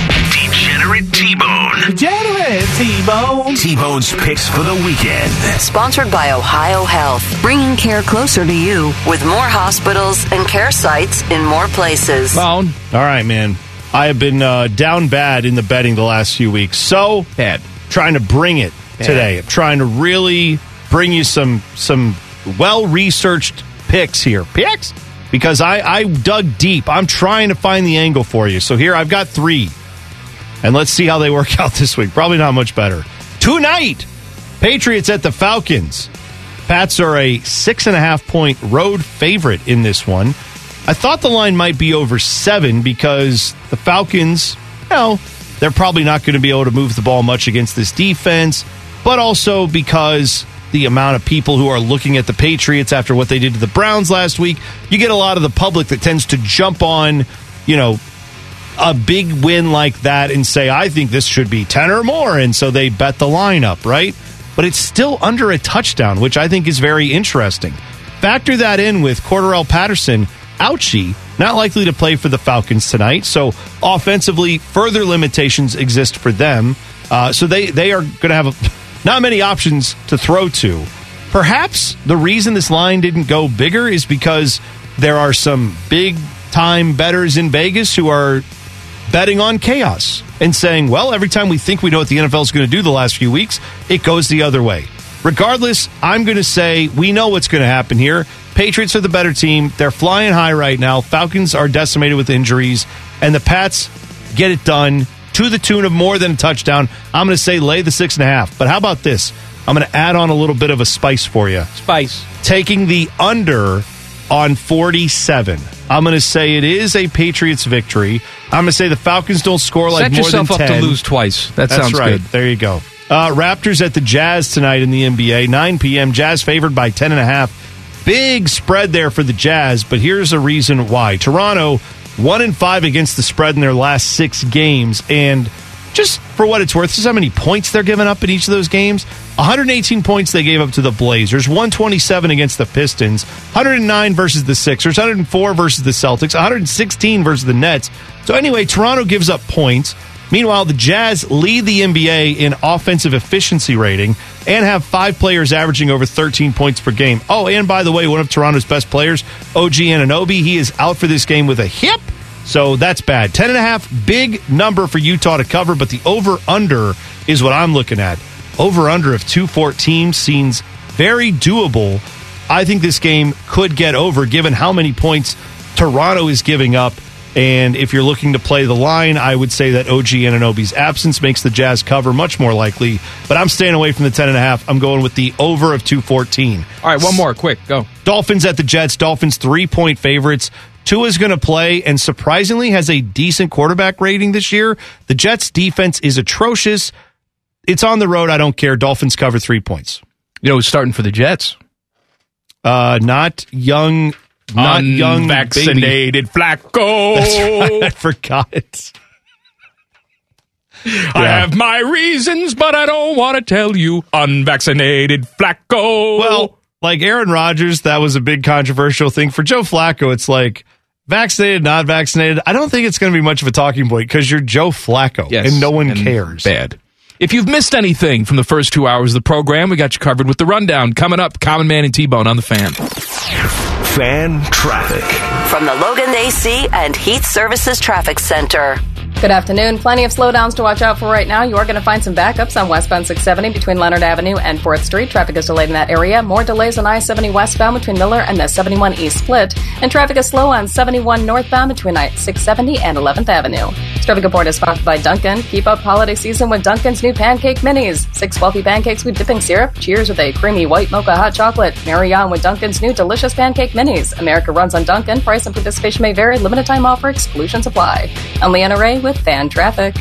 Degenerate T-Bone. Degenerate T-Bone. T-Bone's picks for the weekend. Sponsored by Ohio Health, bringing care closer to you with more hospitals and care sites in more places. Bone. All right, man. I have been uh, down bad in the betting the last few weeks. So bad. Trying to bring it Bad. today. I'm trying to really bring you some some well-researched picks here. Picks? Because I, I dug deep. I'm trying to find the angle for you. So here, I've got three. And let's see how they work out this week. Probably not much better. Tonight, Patriots at the Falcons. Pats are a six and a half point road favorite in this one. I thought the line might be over seven because the Falcons, you know, they're probably not going to be able to move the ball much against this defense, but also because the amount of people who are looking at the Patriots after what they did to the Browns last week, you get a lot of the public that tends to jump on, you know, a big win like that and say, I think this should be ten or more, and so they bet the line up, right? But it's still under a touchdown, which I think is very interesting. Factor that in with Cordarrelle Patterson, ouchie, not likely to play for the Falcons tonight. So offensively, further limitations exist for them. Uh, so they, they are going to have a, not many options to throw to. Perhaps the reason this line didn't go bigger is because there are some big-time bettors in Vegas who are betting on chaos and saying, well, every time we think we know what the N F L is going to do the last few weeks, it goes the other way. Regardless, I'm going to say we know what's going to happen here. Patriots are the better team. They're flying high right now. Falcons are decimated with injuries, and the Pats get it done to the tune of more than a touchdown. I'm going to say lay the six and a half. But how about this? I'm going to add on a little bit of a spice for you. Spice. Taking the under on forty-seven. I'm going to say it is a Patriots victory. I'm going to say the Falcons don't score like Set more than yourself ten. up to lose twice. That That's sounds right. good. There you go. Uh, Raptors at the Jazz tonight in the N B A, nine p.m. Jazz favored by ten and a half. Big spread there for the Jazz, but here's a reason why. Toronto, one and five against the spread in their last six games, and just for what it's worth, this is how many points they're giving up in each of those games. one hundred eighteen points they gave up to the Blazers, one twenty-seven against the Pistons, one hundred nine versus the Sixers, one hundred four versus the Celtics, one hundred sixteen versus the Nets. So anyway, Toronto gives up points. Meanwhile, the Jazz lead the N B A in offensive efficiency rating and have five players averaging over thirteen points per game. Oh, and by the way, one of Toronto's best players, O G Anunoby, he is out for this game with a hip. So that's bad. Ten and a half, big number for Utah to cover, but the over-under is what I'm looking at. Over-under of two fourteen seems very doable. I think this game could get over given how many points Toronto is giving up. And if you're looking to play the line, I would say that O G Anunoby's absence makes the Jazz cover much more likely. But I'm staying away from the ten and a half. I'm going with the over of two fourteen. All right, one more. Quick, go. Dolphins at the Jets. Dolphins three-point favorites. Tua's going to play and surprisingly has a decent quarterback rating this year. The Jets' defense is atrocious. It's on the road. I don't care. Dolphins cover three points. You know, who's starting for the Jets? Uh, not young, not young vaccinated Flacco. That's right. I forgot. I have my reasons, but I don't want to tell you. Unvaccinated Flacco. Well, like Aaron Rodgers, that was a big controversial thing. For Joe Flacco, it's like vaccinated, not vaccinated. I don't think it's going to be much of a talking point because you're Joe Flacco Yes, and no one and cares. Bad. If you've missed anything from the first two hours of the program, we got you covered with the rundown. Coming up, Common Man and T-Bone on the Fan. Fan traffic. From the Logan A C and Heat Services Traffic Center. Good afternoon. Plenty of slowdowns to watch out for right now. You are going to find some backups on westbound six seventy between Leonard Avenue and fourth Street. Traffic is delayed in that area. More delays on I seventy westbound between Miller and the seventy-one East Split. And traffic is slow on seventy-one northbound between six seventy and eleventh Avenue. This traffic report is sponsored by Dunkin'. Keep up holiday season with Dunkin's new pancake minis. Six fluffy pancakes with dipping syrup. Cheers with a creamy white mocha hot chocolate. Marry on with Dunkin's new delicious pancake minis. America runs on Dunkin'. Price and participation may vary. Limited time offer. Exclusions apply. I'm Leanna Ray with Fan Traffic.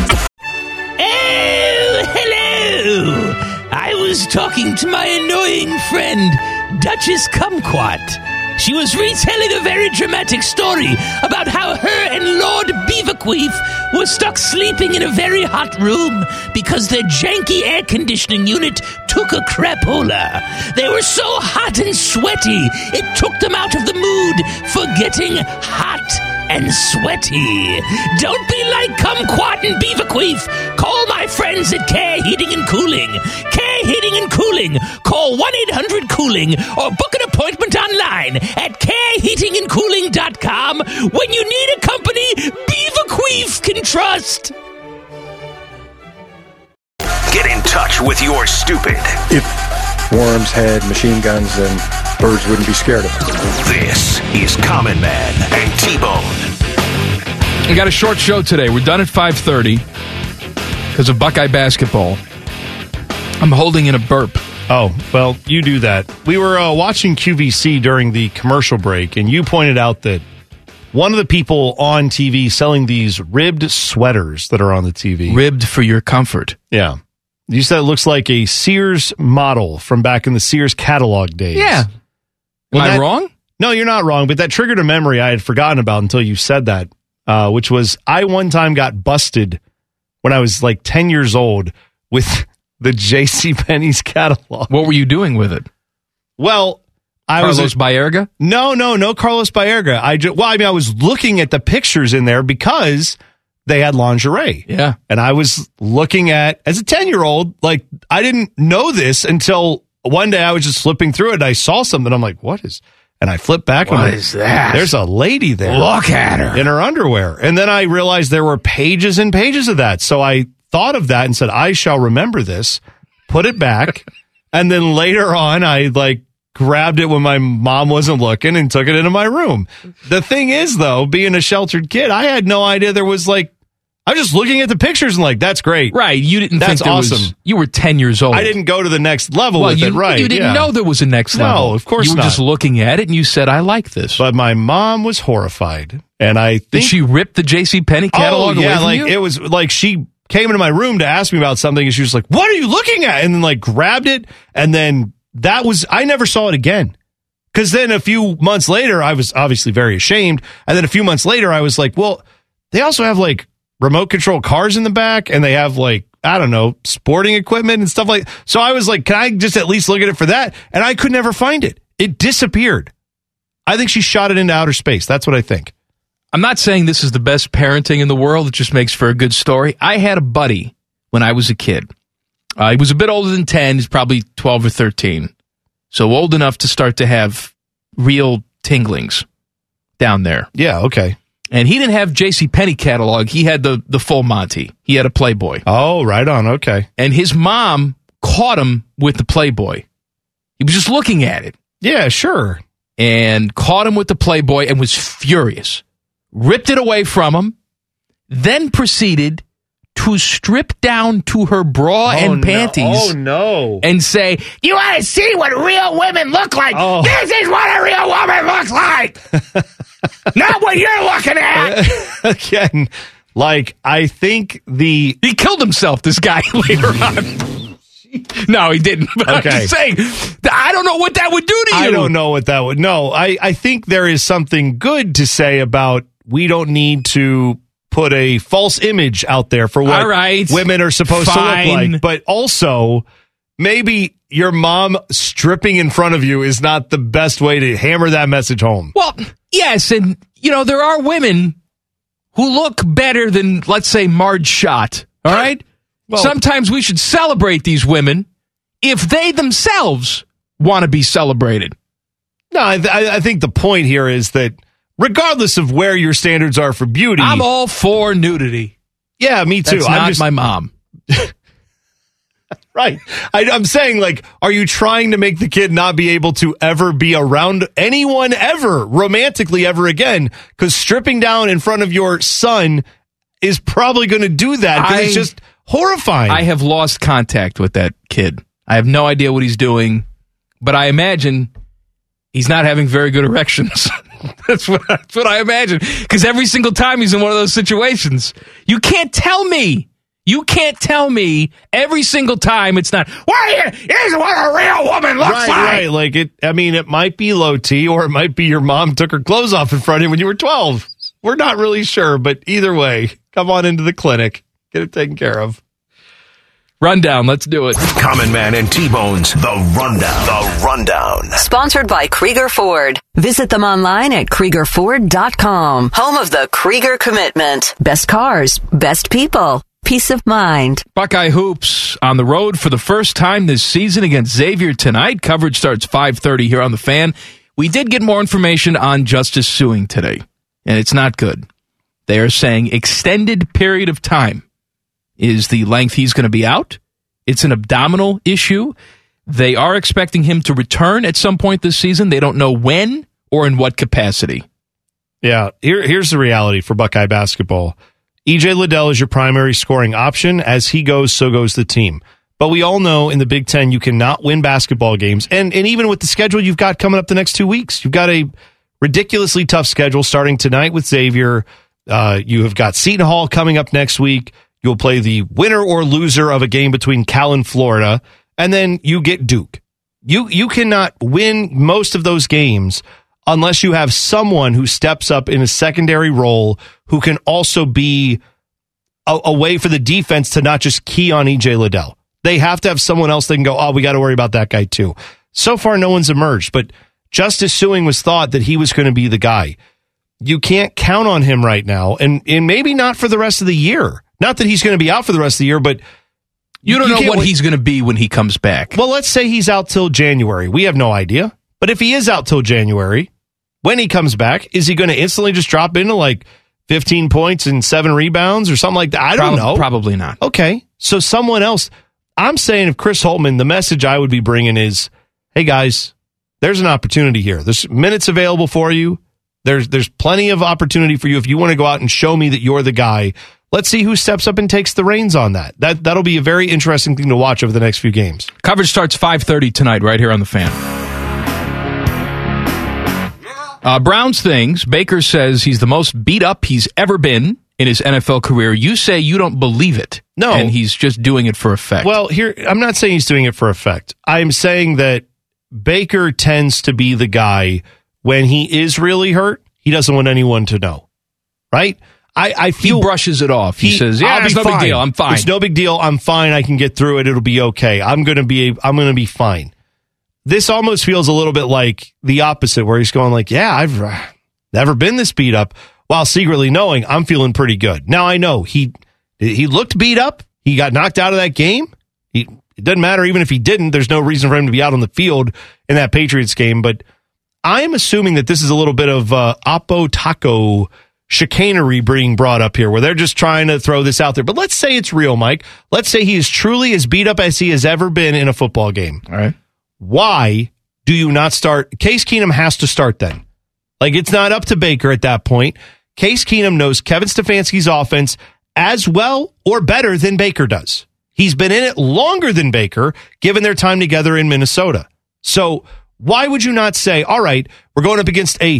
Oh, hello! I was talking to my annoying friend, Duchess Kumquat. She was retelling a very dramatic story about how her and Lord Beaverqueef were stuck sleeping in a very hot room because their janky air conditioning unit took a crapola. They were so hot and sweaty, it took them out of the mood for getting hot and sweaty. Don't be like Kumquat and Beaverqueef. Call my friends at Care Heating and Cooling. Care Heating and Cooling. Call one eight hundred cooling or book an appointment online at care heating and cooling dot com when you need a company Beaverqueef can trust. Get in touch with your stupid. If worms had machine guns, then birds wouldn't be scared of them. This is Common Man and T-Bone. We got a short show today. We're done at five thirty because of Buckeye basketball. I'm holding in a burp. Oh, well, you do that. We were uh, watching Q V C during the commercial break, and you pointed out that one of the people on T V selling these ribbed sweaters that are on the T V. Ribbed for your comfort. Yeah. You said it looks like a Sears model from back in the Sears catalog days. Yeah. Am Well, I that- wrong? No, you're not wrong, but that triggered a memory I had forgotten about until you said that, uh, which was I one time got busted when I was like ten years old with the JCPenney's catalog. What were you doing with it? Well, I Carlos was... Baerga? No, no, no Carlos Baerga. I just, well, I mean, I was looking at the pictures in there because they had lingerie. Yeah. And I was looking at, as a ten-year-old, like, I didn't know this until one day I was just flipping through it and I saw something. I'm like, what is... And I flipped back. What and I'm is that? There's a lady there. Look at her. In her underwear. And then I realized there were pages and pages of that. So I thought of that and said, I shall remember this, put it back. And then later on, I like grabbed it when my mom wasn't looking and took it into my room. The thing is, though, being a sheltered kid, I had no idea there was like, I was just looking at the pictures and like, that's great. Right. You didn't That's think there awesome. Was, you were ten years old. I didn't go to the next level well, with you, it, right? You didn't yeah. know there was a next No, level. of course You were not. just looking at it and you said, I like this. But my mom was horrified. And I think. Did she rip the JCPenney catalog oh, yeah, away from like you? it was like she came into my room to ask me about something and she was like, what are you looking at? And then like grabbed it. And then that was, I never saw it again. Cause then a few months later, I was obviously very ashamed. And then a few months later, I was like, well, they also have like remote control cars in the back and they have like, I don't know, sporting equipment and stuff like, so I was like, can I just at least look at it for that? And I could never find it. It disappeared. I think she shot it into outer space. That's what I think. I'm not saying this is the best parenting in the world. It just makes for a good story. I had a buddy when I was a kid. Uh, he was a bit older than ten. He's probably twelve or thirteen. So old enough to start to have real tinglings down there. Yeah, okay. And he didn't have JCPenney catalog. He had the, the full Monty. He had a Playboy. Oh, right on. Okay. And his mom caught him with the Playboy. He was just looking at it. Yeah, sure. And caught him with the Playboy and was furious. Ripped it away from him. Then proceeded to strip down to her bra Oh, and no. panties. Oh, no. And say, you want to see what real women look like? Oh. This is what a real woman looks like. what you're looking at. Again, like, I think the... He killed himself, this guy, later on. No, he didn't. But Okay. I'm just saying, I don't know what that would do to you. I don't know what that would... No, I, I think there is something good to say about we don't need to put a false image out there for what All right. women are supposed Fine. to look like. But also, maybe your mom stripping in front of you is not the best way to hammer that message home. Well, yes, and, you know, there are women who look better than, let's say, Marge Schott, all right? Well- Sometimes we should celebrate these women if they themselves want to be celebrated. No, I, th- I think the point here is that regardless of where your standards are for beauty... I'm all for nudity. Yeah, me too. That's I'm not just, my mom. Right. I, I'm saying, like, are you trying to make the kid not be able to ever be around anyone ever, romantically ever again? Because stripping down in front of your son is probably going to do that because it's I- just horrifying. I have lost contact with that kid. I have no idea what he's doing, but I imagine he's not having very good erections. that's what that's what I imagine. Because every single time he's in one of those situations, you can't tell me. You can't tell me every single time it's not. Well, here's what a real woman looks right, like. right. Like it. I mean, it might be low T, or it might be your mom took her clothes off in front of you when you were twelve. We're not really sure, but either way, come on into the clinic, get it taken care of. Rundown, let's do it. Common Man and T-Bone's The Rundown. The Rundown. Sponsored by Krieger Ford. Visit them online at Krieger Ford dot com. Home of the Krieger Commitment. Best cars, best people, peace of mind. Buckeye Hoops on the road for the first time this season against Xavier tonight. Coverage starts five thirty here on The Fan. We did get more information on Justice suing today, and it's not good. They are saying extended period of time is the length he's going to be out. It's an abdominal issue. They are expecting him to return at some point this season. They don't know when or in what capacity. Yeah, here, here's the reality for Buckeye basketball. E J Liddell is your primary scoring option. As he goes, so goes the team. But we all know in the Big Ten, you cannot win basketball games. And, and even with the schedule you've got coming up the next two weeks, you've got a ridiculously tough schedule starting tonight with Xavier. Uh, you have got Seton Hall coming up next week. You'll play the winner or loser of a game between Cal and Florida. And then you get Duke. You, you cannot win most of those games unless you have someone who steps up in a secondary role who can also be a, a way for the defense to not just key on E J Liddell. They have to have someone else that can go, oh, we got to worry about that guy too. So far, no one's emerged, but Justice Suing was thought that he was going to be the guy. You can't count on him right now, and, and maybe not for the rest of the year. Not that he's going to be out for the rest of the year, but You don't you know can't what wait- he's going to be when he comes back. Well, let's say he's out till January. We have no idea. But if he is out till January, when he comes back, is he going to instantly just drop into like fifteen points and seven rebounds or something like that? I don't Prob- know. Probably not. Okay. So someone else. I'm saying if Chris Holtman, the message I would be bringing is, hey, guys, there's an opportunity here. There's minutes available for you. There's there's plenty of opportunity for you if you want to go out and show me that you're the guy. Let's see who steps up and takes the reins on that. That that'll be a very interesting thing to watch over the next few games. Coverage starts five thirty tonight right here on The Fan. Uh, Browns things. Baker says he's the most beat up he's ever been in his N F L career. You say you don't believe it. No. And he's just doing it for effect. Well, here, I'm not saying he's doing it for effect. I'm saying that Baker tends to be the guy when he is really hurt, he doesn't want anyone to know. Right? I, I feel he brushes it off. He, says, "Yeah, I'll it's be no big fine. deal. I'm fine. It's no big deal. I'm fine. I can get through it. It'll be okay. I'm going to be I'm going to be fine." This almost feels a little bit like the opposite, where he's going like, "Yeah, I've uh, never been this beat up," while secretly knowing I'm feeling pretty good. Now I know he he looked beat up. He got knocked out of that game. He, it doesn't matter even if he didn't. There's no reason for him to be out on the field in that Patriots game. But I'm assuming that this is a little bit of uh, Oppo Taco chicanery being brought up here, where they're just trying to throw this out there. But let's say it's real, Mike. Let's say he is truly as beat up as he has ever been in a football game. All right. Why do you not start? Case Keenum has to start then. Like, it's not up to Baker at that point. Case Keenum knows Kevin Stefanski's offense as well or better than Baker does. He's been in it longer than Baker, given their time together in Minnesota. So why would you not say, all right, we're going up against a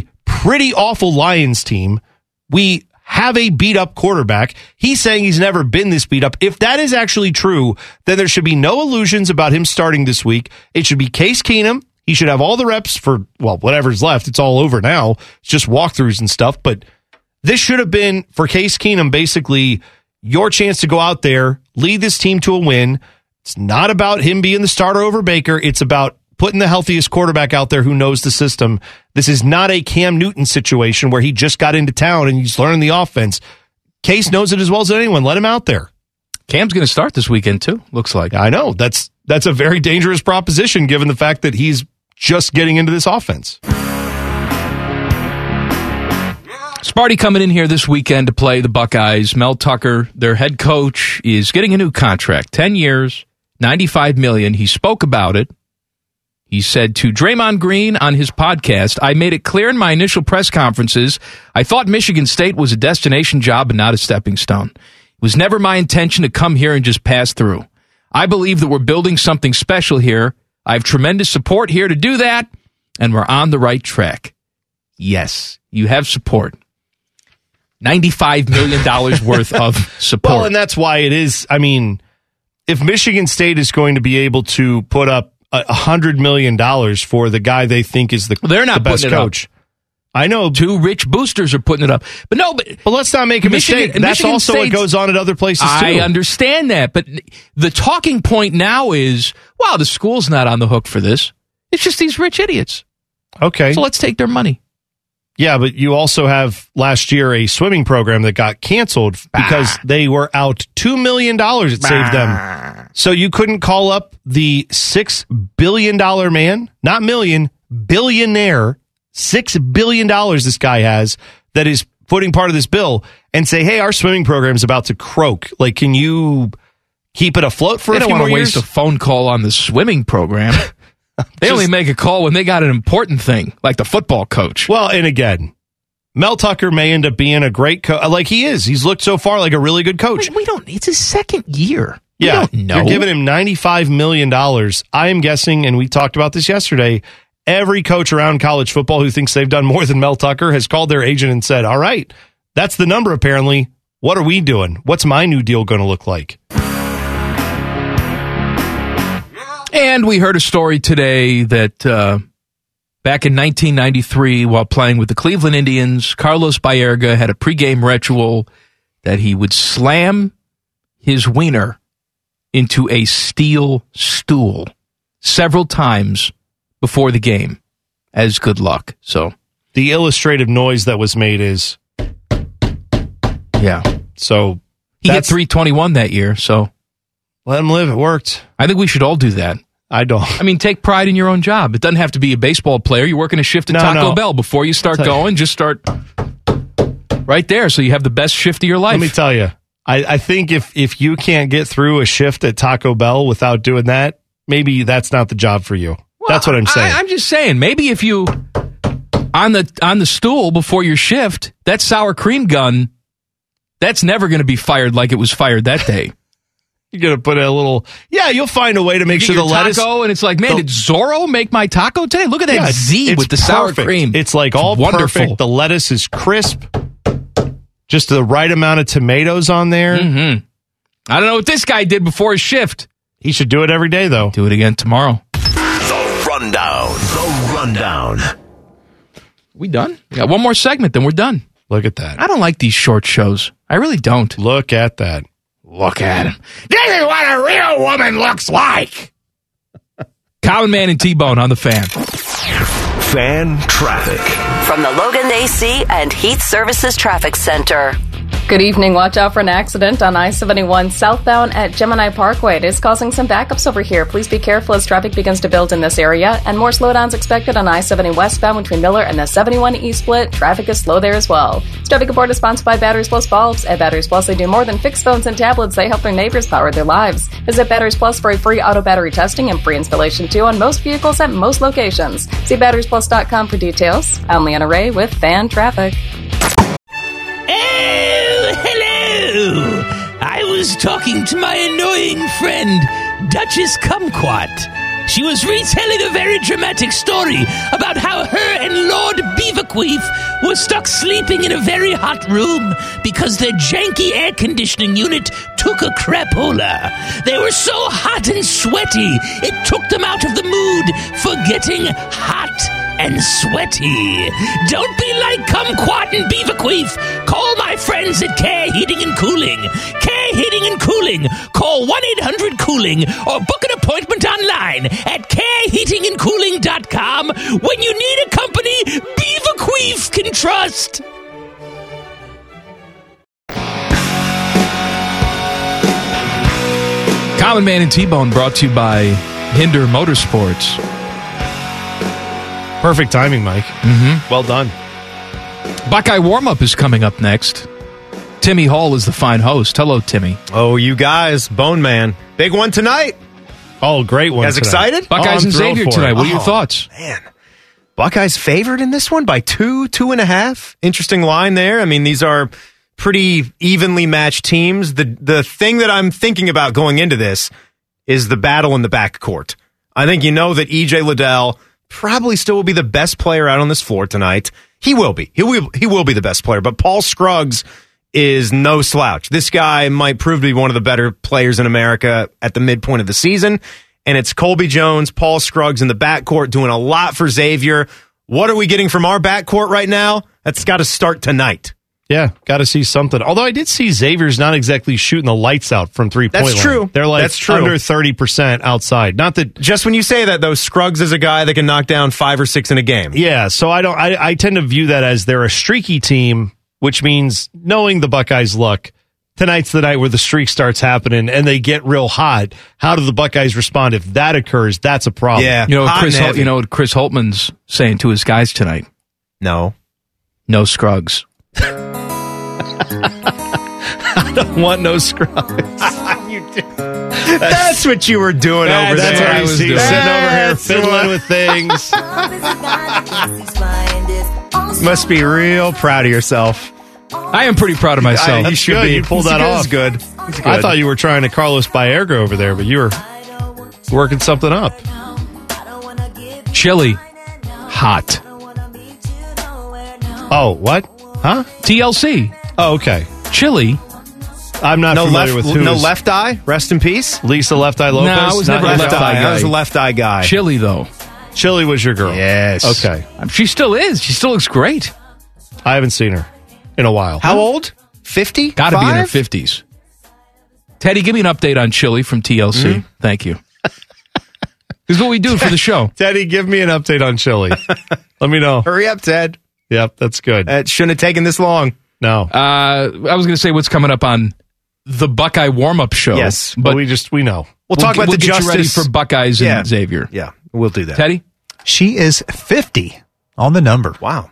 pretty awful Lions team. We have a beat-up quarterback. He's saying he's never been this beat up. If that is actually true, then there should be no illusions about him starting this week. It should be Case Keenum. He should have all the reps for, well, whatever's left. It's all over now. It's just walkthroughs and stuff. But this should have been, for Case Keenum, basically your chance to go out there, lead this team to a win. It's not about him being the starter over Baker. It's about putting the healthiest quarterback out there who knows the system. This is not a Cam Newton situation where he just got into town and he's learning the offense. Case knows it as well as anyone. Let him out there. Cam's going to start this weekend, too, looks like. I know. That's that's a very dangerous proposition given the fact that he's just getting into this offense. Sparty coming in here this weekend to play the Buckeyes. Mel Tucker, their head coach, is getting a new contract. ten years, ninety-five million dollars. He spoke about it. He said to Draymond Green on his podcast, I made it clear in my initial press conferences, I thought Michigan State was a destination job and not a stepping stone. It was never my intention to come here and just pass through. I believe that we're building something special here. I have tremendous support here to do that, and we're on the right track. Yes, you have support. ninety-five million dollars worth of support. Well, and that's why it is, I mean, if Michigan State is going to be able to put up a hundred million dollars for the guy they think is the, They're not the best putting it coach. Up. I know. Two rich boosters are putting it up. But no, but, but let's not make a Michigan, mistake. That's Michigan also State's, what goes on at other places too. I understand that, but the talking point now is, wow, the school's not on the hook for this. It's just these rich idiots. Okay. So let's take their money. Yeah, but you also have last year a swimming program that got canceled because bah. they were out two million dollars. It bah. saved them. So you couldn't call up the six billion dollars man, not million, billionaire, six billion dollars this guy has that is footing part of this bill and say, hey, our swimming program is about to croak. Like, can you keep it afloat for they a few more years? They don't want to waste a phone call on the swimming program. They Just, only make a call when they got an important thing, like the football coach. Well, and again, Mel Tucker may end up being a great coach. Like he is. He's looked so far like a really good coach. We, we don't. It's his second year. We yeah, don't know. You're giving him ninety-five million dollars. I am guessing, and we talked about this yesterday, every coach around college football who thinks they've done more than Mel Tucker has called their agent and said, all right, that's the number apparently. What are we doing? What's my new deal going to look like? And we heard a story today that uh, back in nineteen ninety-three, while playing with the Cleveland Indians, Carlos Baerga had a pregame ritual that he would slam his wiener into a steel stool several times before the game as good luck. So the illustrative noise that was made is, yeah. So he hit three twenty-one that year. So let him live. It worked. I think we should all do that. I don't. I mean, take pride in your own job. It doesn't have to be a baseball player. You're working a shift at no, Taco no. Bell. Before you start going, you. just start right there so you have the best shift of your life. Let me tell you, I, I think if, if you can't get through a shift at Taco Bell without doing that, maybe that's not the job for you. Well, that's what I'm saying. I, I'm just saying, maybe if you, on the on the stool before your shift, that sour cream gun, that's never going to be fired like it was fired that day. You're going to put a little, yeah, you'll find a way to make you sure the lettuce. Taco, and it's like, man, the, did Zorro make my taco today? Look at that yeah, Z with the perfect. sour cream. It's like it's all wonderful. Perfect. The lettuce is crisp. Just the right amount of tomatoes on there. Mm-hmm. I don't know what this guy did before his shift. He should do it every day, though. Do it again tomorrow. The Rundown. The Rundown. We done? We got one more segment, then we're done. Look at that. I don't like these short shows. I really don't. Look at that. Look at him. This is what a real woman looks like. Common Man and T-Bone on the Fan. Fan traffic. From the Logan A C and Heath Services Traffic Center. Good evening. Watch out for an accident on I seventy-one southbound at Gemini Parkway. It is causing some backups over here. Please be careful as traffic begins to build in this area. And more slowdowns expected on I seventy westbound between Miller and the seventy-one E split. Traffic is slow there as well. This traffic report is sponsored by Batteries Plus Bulbs. At Batteries Plus, they do more than fix phones and tablets. They help their neighbors power their lives. Visit Batteries Plus for a free auto battery testing and free installation too on most vehicles at most locations. See batteries plus dot com for details. I'm Leanna Ray with Fan Traffic. Oh, hello! I was talking to my annoying friend, Duchess Kumquat. She was retelling a very dramatic story about how her and Lord Beaverqueef were stuck sleeping in a very hot room because their janky air conditioning unit took a crapola. They were so hot and sweaty, it took them out of the mood for getting hot and sweaty. Don't be like Kumquat and Beaverqueef. Call my friends at Care Heating and Cooling. Care Heating and Cooling. Call one eight hundred cooling or book an appointment online at care heating and cooling dot com when you need a company Beaverqueef can trust. Common Man and T-Bone brought to you by Hinder Motorsports. Perfect timing, Mike. Mm-hmm. Well done. Buckeye warm-up is coming up next. Timmy Hall is the fine host. Hello, Timmy. Oh, you guys, Bone Man. Big one tonight. Oh, great one. You guys tonight. excited? Buckeyes oh, and Xavier tonight. What are your oh, thoughts? Man. Buckeyes favored in this one by two, two and a half. Interesting line there. I mean, these are pretty evenly matched teams. The the thing that I'm thinking about going into this is the battle in the backcourt. I think you know that E J Liddell probably still will be the best player out on this floor tonight. He will be. He will, he will be the best player. But Paul Scruggs is no slouch. This guy might prove to be one of the better players in America at the midpoint of the season. And it's Colby Jones, Paul Scruggs in the backcourt doing a lot for Xavier. What are we getting from our backcourt right now? That's got to start tonight. Yeah, got to see something. Although I did see Xavier's not exactly shooting the lights out from three-point line. That's true. They're like That's true. under thirty percent outside. Not that Just when you say that, though, Scruggs is a guy that can knock down five or six in a game. Yeah, so I don't. I, I tend to view that as they're a streaky team, which means knowing the Buckeyes' luck, tonight's the night where the streak starts happening and they get real hot. How do the Buckeyes respond if that occurs? That's a problem. Yeah, You know, what hot Chris, and Hol- heavy. you know what Chris Holtman's saying to his guys tonight? No. No Scruggs. I don't want no Scruggs. You did. That's what you were doing That- over that's there. what I was doing. Sitting over here That's fiddling what- with things. Must be real proud of yourself. I am pretty proud of myself. I- That's you should good. be. You pulled that It's off. good. It's good. I thought you were trying to Carlos Baerga over there, but you were working something up. Chili. Hot. Oh, what? Huh? T L C. Oh, okay. Chili. I'm not no familiar left, with who. no is- left eye. Rest in peace. Lisa Left Eye Lopez. No, I was Not never a your left girl? eye guy. I was a left eye guy. Chili, though. Chili was your girl. Yes. Okay. Um, She still is. She still looks great. I haven't seen her in a while. How old? fifty? Got to be in her fifties. Teddy, give me an update on Chili from T L C. Mm-hmm. Thank you. This is what we do for the show. Teddy, give me an update on Chili. Let me know. Hurry up, Ted. Yep, that's good. It shouldn't have taken this long. No. Uh, I was going to say what's coming up on the Buckeye warm-up show. Yes, but we just, we know. We'll talk about we'll the get you ready justice for Buckeyes Yeah. and Xavier. Yeah, we'll do that. Teddy? She is fifty on the number. Wow.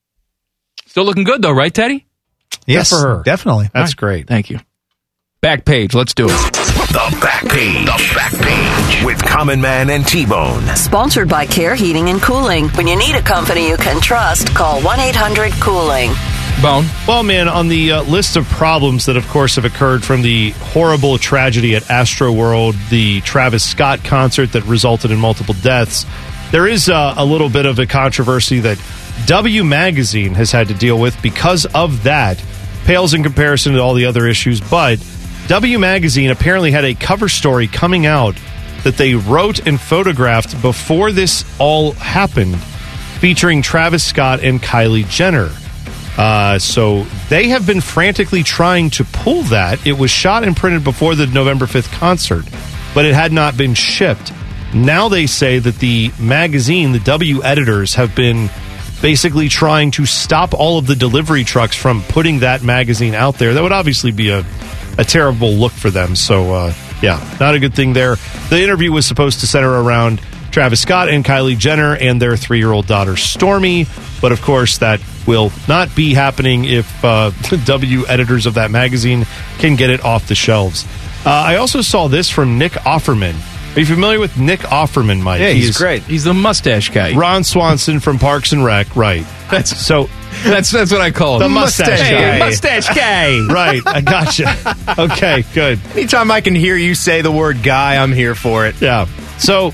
Still looking good, though, right, Teddy? Yes, for her. definitely. That's All right. great. Thank you. Back page. Let's do it. The Back Page. The Back Page with Common Man and T-Bone. Sponsored by Care Heating and Cooling. When you need a company you can trust, call one eight hundred cooling. Bone. Well, man, on the uh, list of problems that, of course, have occurred from the horrible tragedy at Astro World, the Travis Scott concert that resulted in multiple deaths, there is uh, a little bit of a controversy that W Magazine has had to deal with because of that. Pales in comparison to all the other issues, but W Magazine apparently had a cover story coming out that they wrote and photographed before this all happened, featuring Travis Scott and Kylie Jenner. Uh, so they have been frantically trying to pull that. It was shot and printed before the November fifth concert, but it had not been shipped. Now they say that the magazine, the W editors, have been basically trying to stop all of the delivery trucks from putting that magazine out there. That would obviously be a, a terrible look for them. So, uh, yeah, not a good thing there. The interview was supposed to center around Travis Scott and Kylie Jenner and their three-year-old daughter, Stormy. But, of course, that will not be happening if uh, the W editors of that magazine can get it off the shelves. Uh, I also saw this from Nick Offerman. Are you familiar with Nick Offerman, Mike? Yeah, he's, great. He's the mustache guy. Ron Swanson from Parks and Rec, right. That's so. That's that's what I call him. The mustache, Hey, guy. mustache guy. Right, I gotcha. Okay, good. Anytime I can hear you say the word guy, I'm here for it. Yeah. So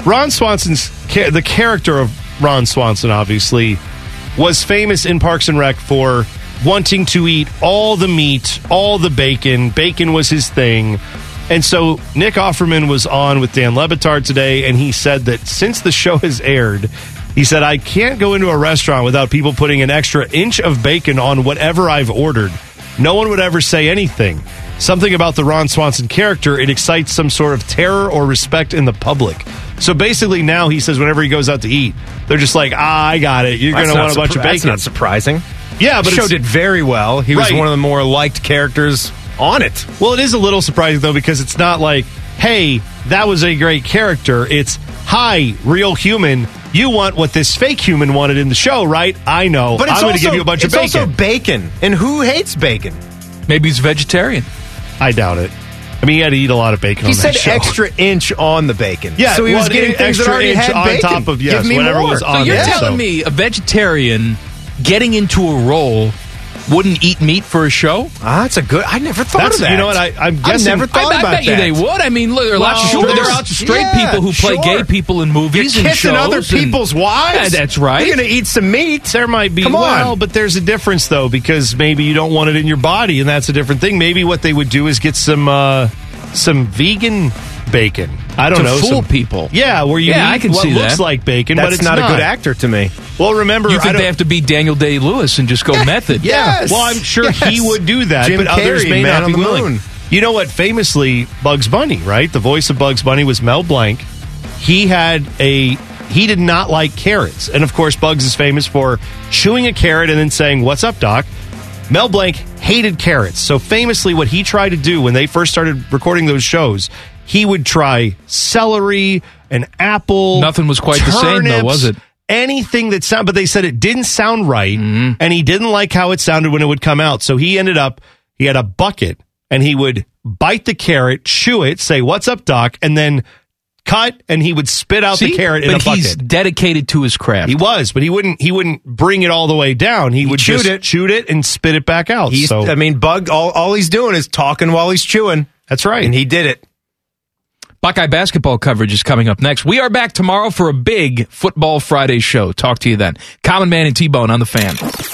Ron Swanson's cha- the character of Ron Swanson obviously was famous in Parks and Rec for wanting to eat all the meat, all the bacon. Bacon was his thing. And so Nick Offerman was on with Dan Le Batard today, and he said that since the show has aired, he said, I can't go into a restaurant without people putting an extra inch of bacon on whatever I've ordered. No one would ever say anything. Something about the Ron Swanson character, it excites some sort of terror or respect in the public. So basically now he says whenever he goes out to eat, they're just like, ah, I got it. You're going to want a bunch surpri- of bacon. That's not surprising. Yeah, but the show it's, did very well. He was Right. one of the more liked characters on it. Well, it is a little surprising, though, because it's not like, hey, that was a great character. It's, hi, real human. You want what this fake human wanted in the show, right? I know. But it's I'm going to also- give you a bunch of it's bacon. also bacon. And who hates bacon? Maybe he's vegetarian. I doubt it. I mean, he had to eat a lot of bacon He on said that show. extra inch on the bacon. Yeah, so he well, was getting an things that extra already inch had on bacon. top of, yes, Give me whatever more. was So on you're there, telling so- me a vegetarian getting into a role wouldn't eat meat for a show? Ah, that's a good. I never thought That's- of that. you know what, I- I'm I guessing- never thought I, about I bet you that. they would. I mean, look, there are lots of Well, there are there's- lots of straight yeah, people who play sure. gay people in movies You're and kissing shows. other and- people's wives. Yeah, that's right. You're going to eat some meat. There might be. Come on. Well, but there's a difference, though, because maybe you don't want it in your body, and that's a different thing. Maybe what they would do is get some uh, some vegan bacon. I don't to know. fool some, people. Yeah, where you Yeah, eat I can what see looks that. like bacon, That's but it's not, not a good actor to me. Well, remember, You I think don't- they have to be Daniel Day-Lewis and just go method? Yes. Well, I'm sure Yes. he would do that, Jim but others Carrey, may Man not on be the willing. Moon. You know what? Famously, Bugs Bunny, right? The voice of Bugs Bunny was Mel Blanc. He had a he did not like carrots, and of course, Bugs is famous for chewing a carrot and then saying, "What's up, Doc?" Mel Blanc hated carrots, so famously, what he tried to do when they first started recording those shows, he would try celery, an apple. Nothing was quite the same, though, turnips, was it? Anything that sound, but they said it didn't sound right, Mm-hmm. and he didn't like how it sounded when it would come out. So he ended up, he had a bucket, and he would bite the carrot, chew it, say, "What's up, Doc?" and then cut, and he would spit out See? the carrot in but a bucket. he's dedicated to his craft. He was, but he wouldn't. He wouldn't bring it all the way down. He, would chewed just it. chewed it and spit it back out. He's, so I mean, Bug, all, all he's doing is talking while he's chewing. that's right. And he did it. Buckeye basketball coverage is coming up next. We are back tomorrow for a big Football Friday show. Talk to you then. Common Man and T-Bone on the Fan.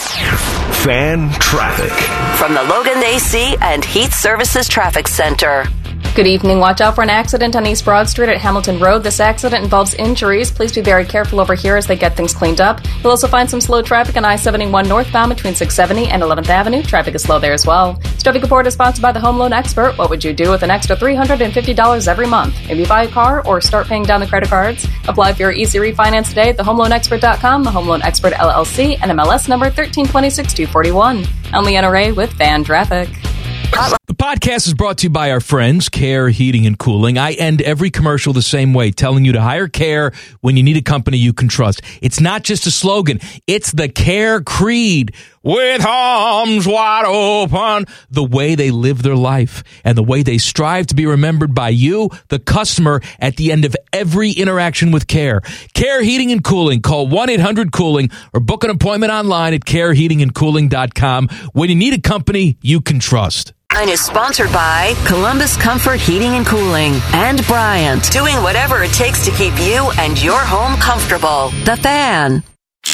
Fan traffic. From the Logan A C and Heat Services Traffic Center. Good evening. Watch out for an accident on East Broad Street at Hamilton Road. This accident involves injuries. Please be very careful over here as they get things cleaned up. You'll also find some slow traffic on I seventy-one northbound between six seventy and eleventh Avenue. Traffic is slow there as well. This traffic report is sponsored by the Home Loan Expert. What would you do with an extra three hundred fifty dollars every month? Maybe buy a car or start paying down the credit cards. Apply for your easy refinance today at the home loan expert dot com, the Home Loan Expert L L C, and M L S number thirteen twenty-six two forty-one. I'm Leanna Ray with Fan Traffic. The podcast is brought to you by our friends, Care Heating and Cooling. I end every commercial the same way, telling you to hire Care when you need a company you can trust. It's not just a slogan. It's the Care creed. With arms wide open, the way they live their life and the way they strive to be remembered by you, the customer, at the end of every interaction with Care. Care Heating and Cooling. Call one eight hundred cooling or book an appointment online at care heating and cooling dot com when you need a company you can trust. Mine is sponsored by Columbus Comfort Heating and Cooling and Bryant, doing whatever it takes to keep you and your home comfortable. The Fan.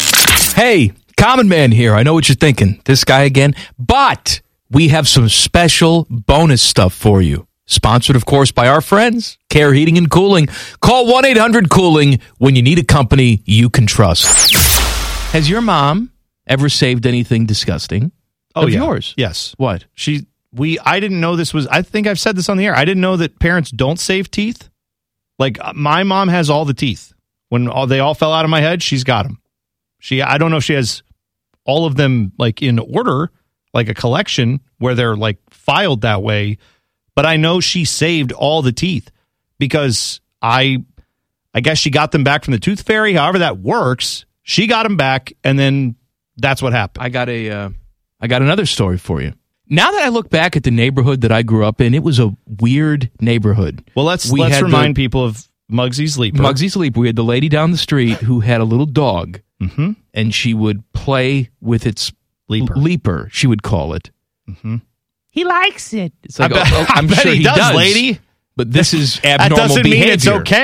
Hey, Common Man here. I know what you're thinking. This guy again. But we have some special bonus stuff for you. Sponsored, of course, by our friends, Care Heating and Cooling. Call one eight hundred cooling when you need a company you can trust. Has your mom ever saved anything disgusting Oh, of yeah. yours? Yes. What? She we I didn't know this was I think I've said this on the air. I didn't know that parents don't save teeth. Like uh, my mom has all the teeth. When all, they all fell out of my head, she's got them. She I don't know if she has all of them like in order, like a collection where they're like filed that way, but I know she saved all the teeth because I I guess she got them back from the tooth fairy, however that works. She got them back and then that's what happened. I got a uh, I got another story for you. Now that I look back at the neighborhood that I grew up in, it was a weird neighborhood. Well, let's We let's had remind the- people of Muggsy's Leaper. Muggsy's Leaper. We had the lady down the street who had a little dog, Mhm. and she would play with its Leaper. leaper, she would call it. Mm-hmm. He likes it. It's like, I bet- oh, oh, I'm I bet sure he he does, does, lady. But this is That abnormal doesn't behavior. mean it's okay.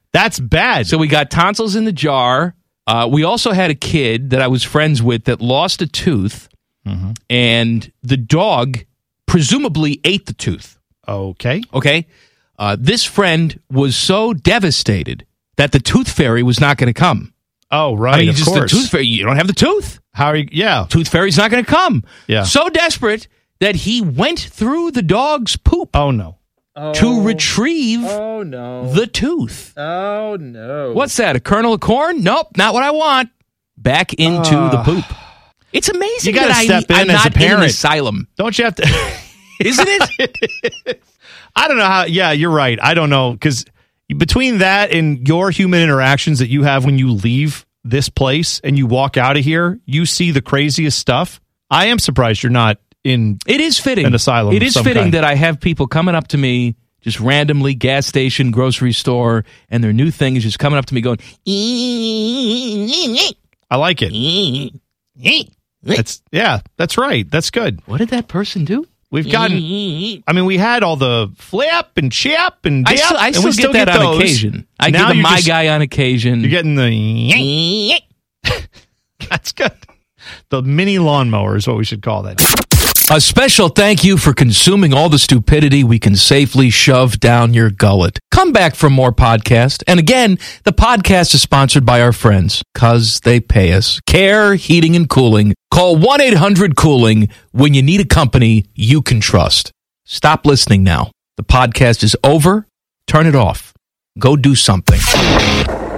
That's bad. So we got tonsils in the jar. Uh, we also had a kid that I was friends with that lost a tooth, mm-hmm. and the dog presumably ate the tooth. Okay. Okay. Uh, this friend was so devastated that the tooth fairy was not going to come. Oh, right. I mean, of just course. the tooth fairy. You don't have the tooth. How are you? Yeah. Tooth fairy's not going to come. Yeah. So desperate that he went through the dog's poop. Oh, no. To retrieve oh, no. the tooth. Oh, no. What's that, a kernel of corn? Nope, not what I want. Back into Uh, the poop. It's amazing You got that to step I, in I'm as not a parent. in an asylum. Don't you have to? Isn't it? I don't know how. Yeah, you're right. I don't know. Because between that and your human interactions that you have when you leave this place and you walk out of here, you see the craziest stuff. I am surprised you're not in It is fitting. an asylum. It of is some fitting kind. that I have people coming up to me just randomly, gas station, grocery store, and their new thing is just coming up to me going, I like it. That's yeah, that's right. That's good. what did that person do? We've gotten. I mean, we had all the flip and chip and I dip, still, I and still we get still that get on those. occasion. I Now give them you're my just- guy on occasion. You're getting the. That's good. The mini lawnmower is what we should call that. A special thank you for consuming all the stupidity we can safely shove down your gullet. Come back for more podcast. And again, the podcast is sponsored by our friends, cause they pay us. Care Heating and Cooling. Call one eight hundred cooling when you need a company you can trust. Stop listening now. The podcast is over. Turn it off. Go do something.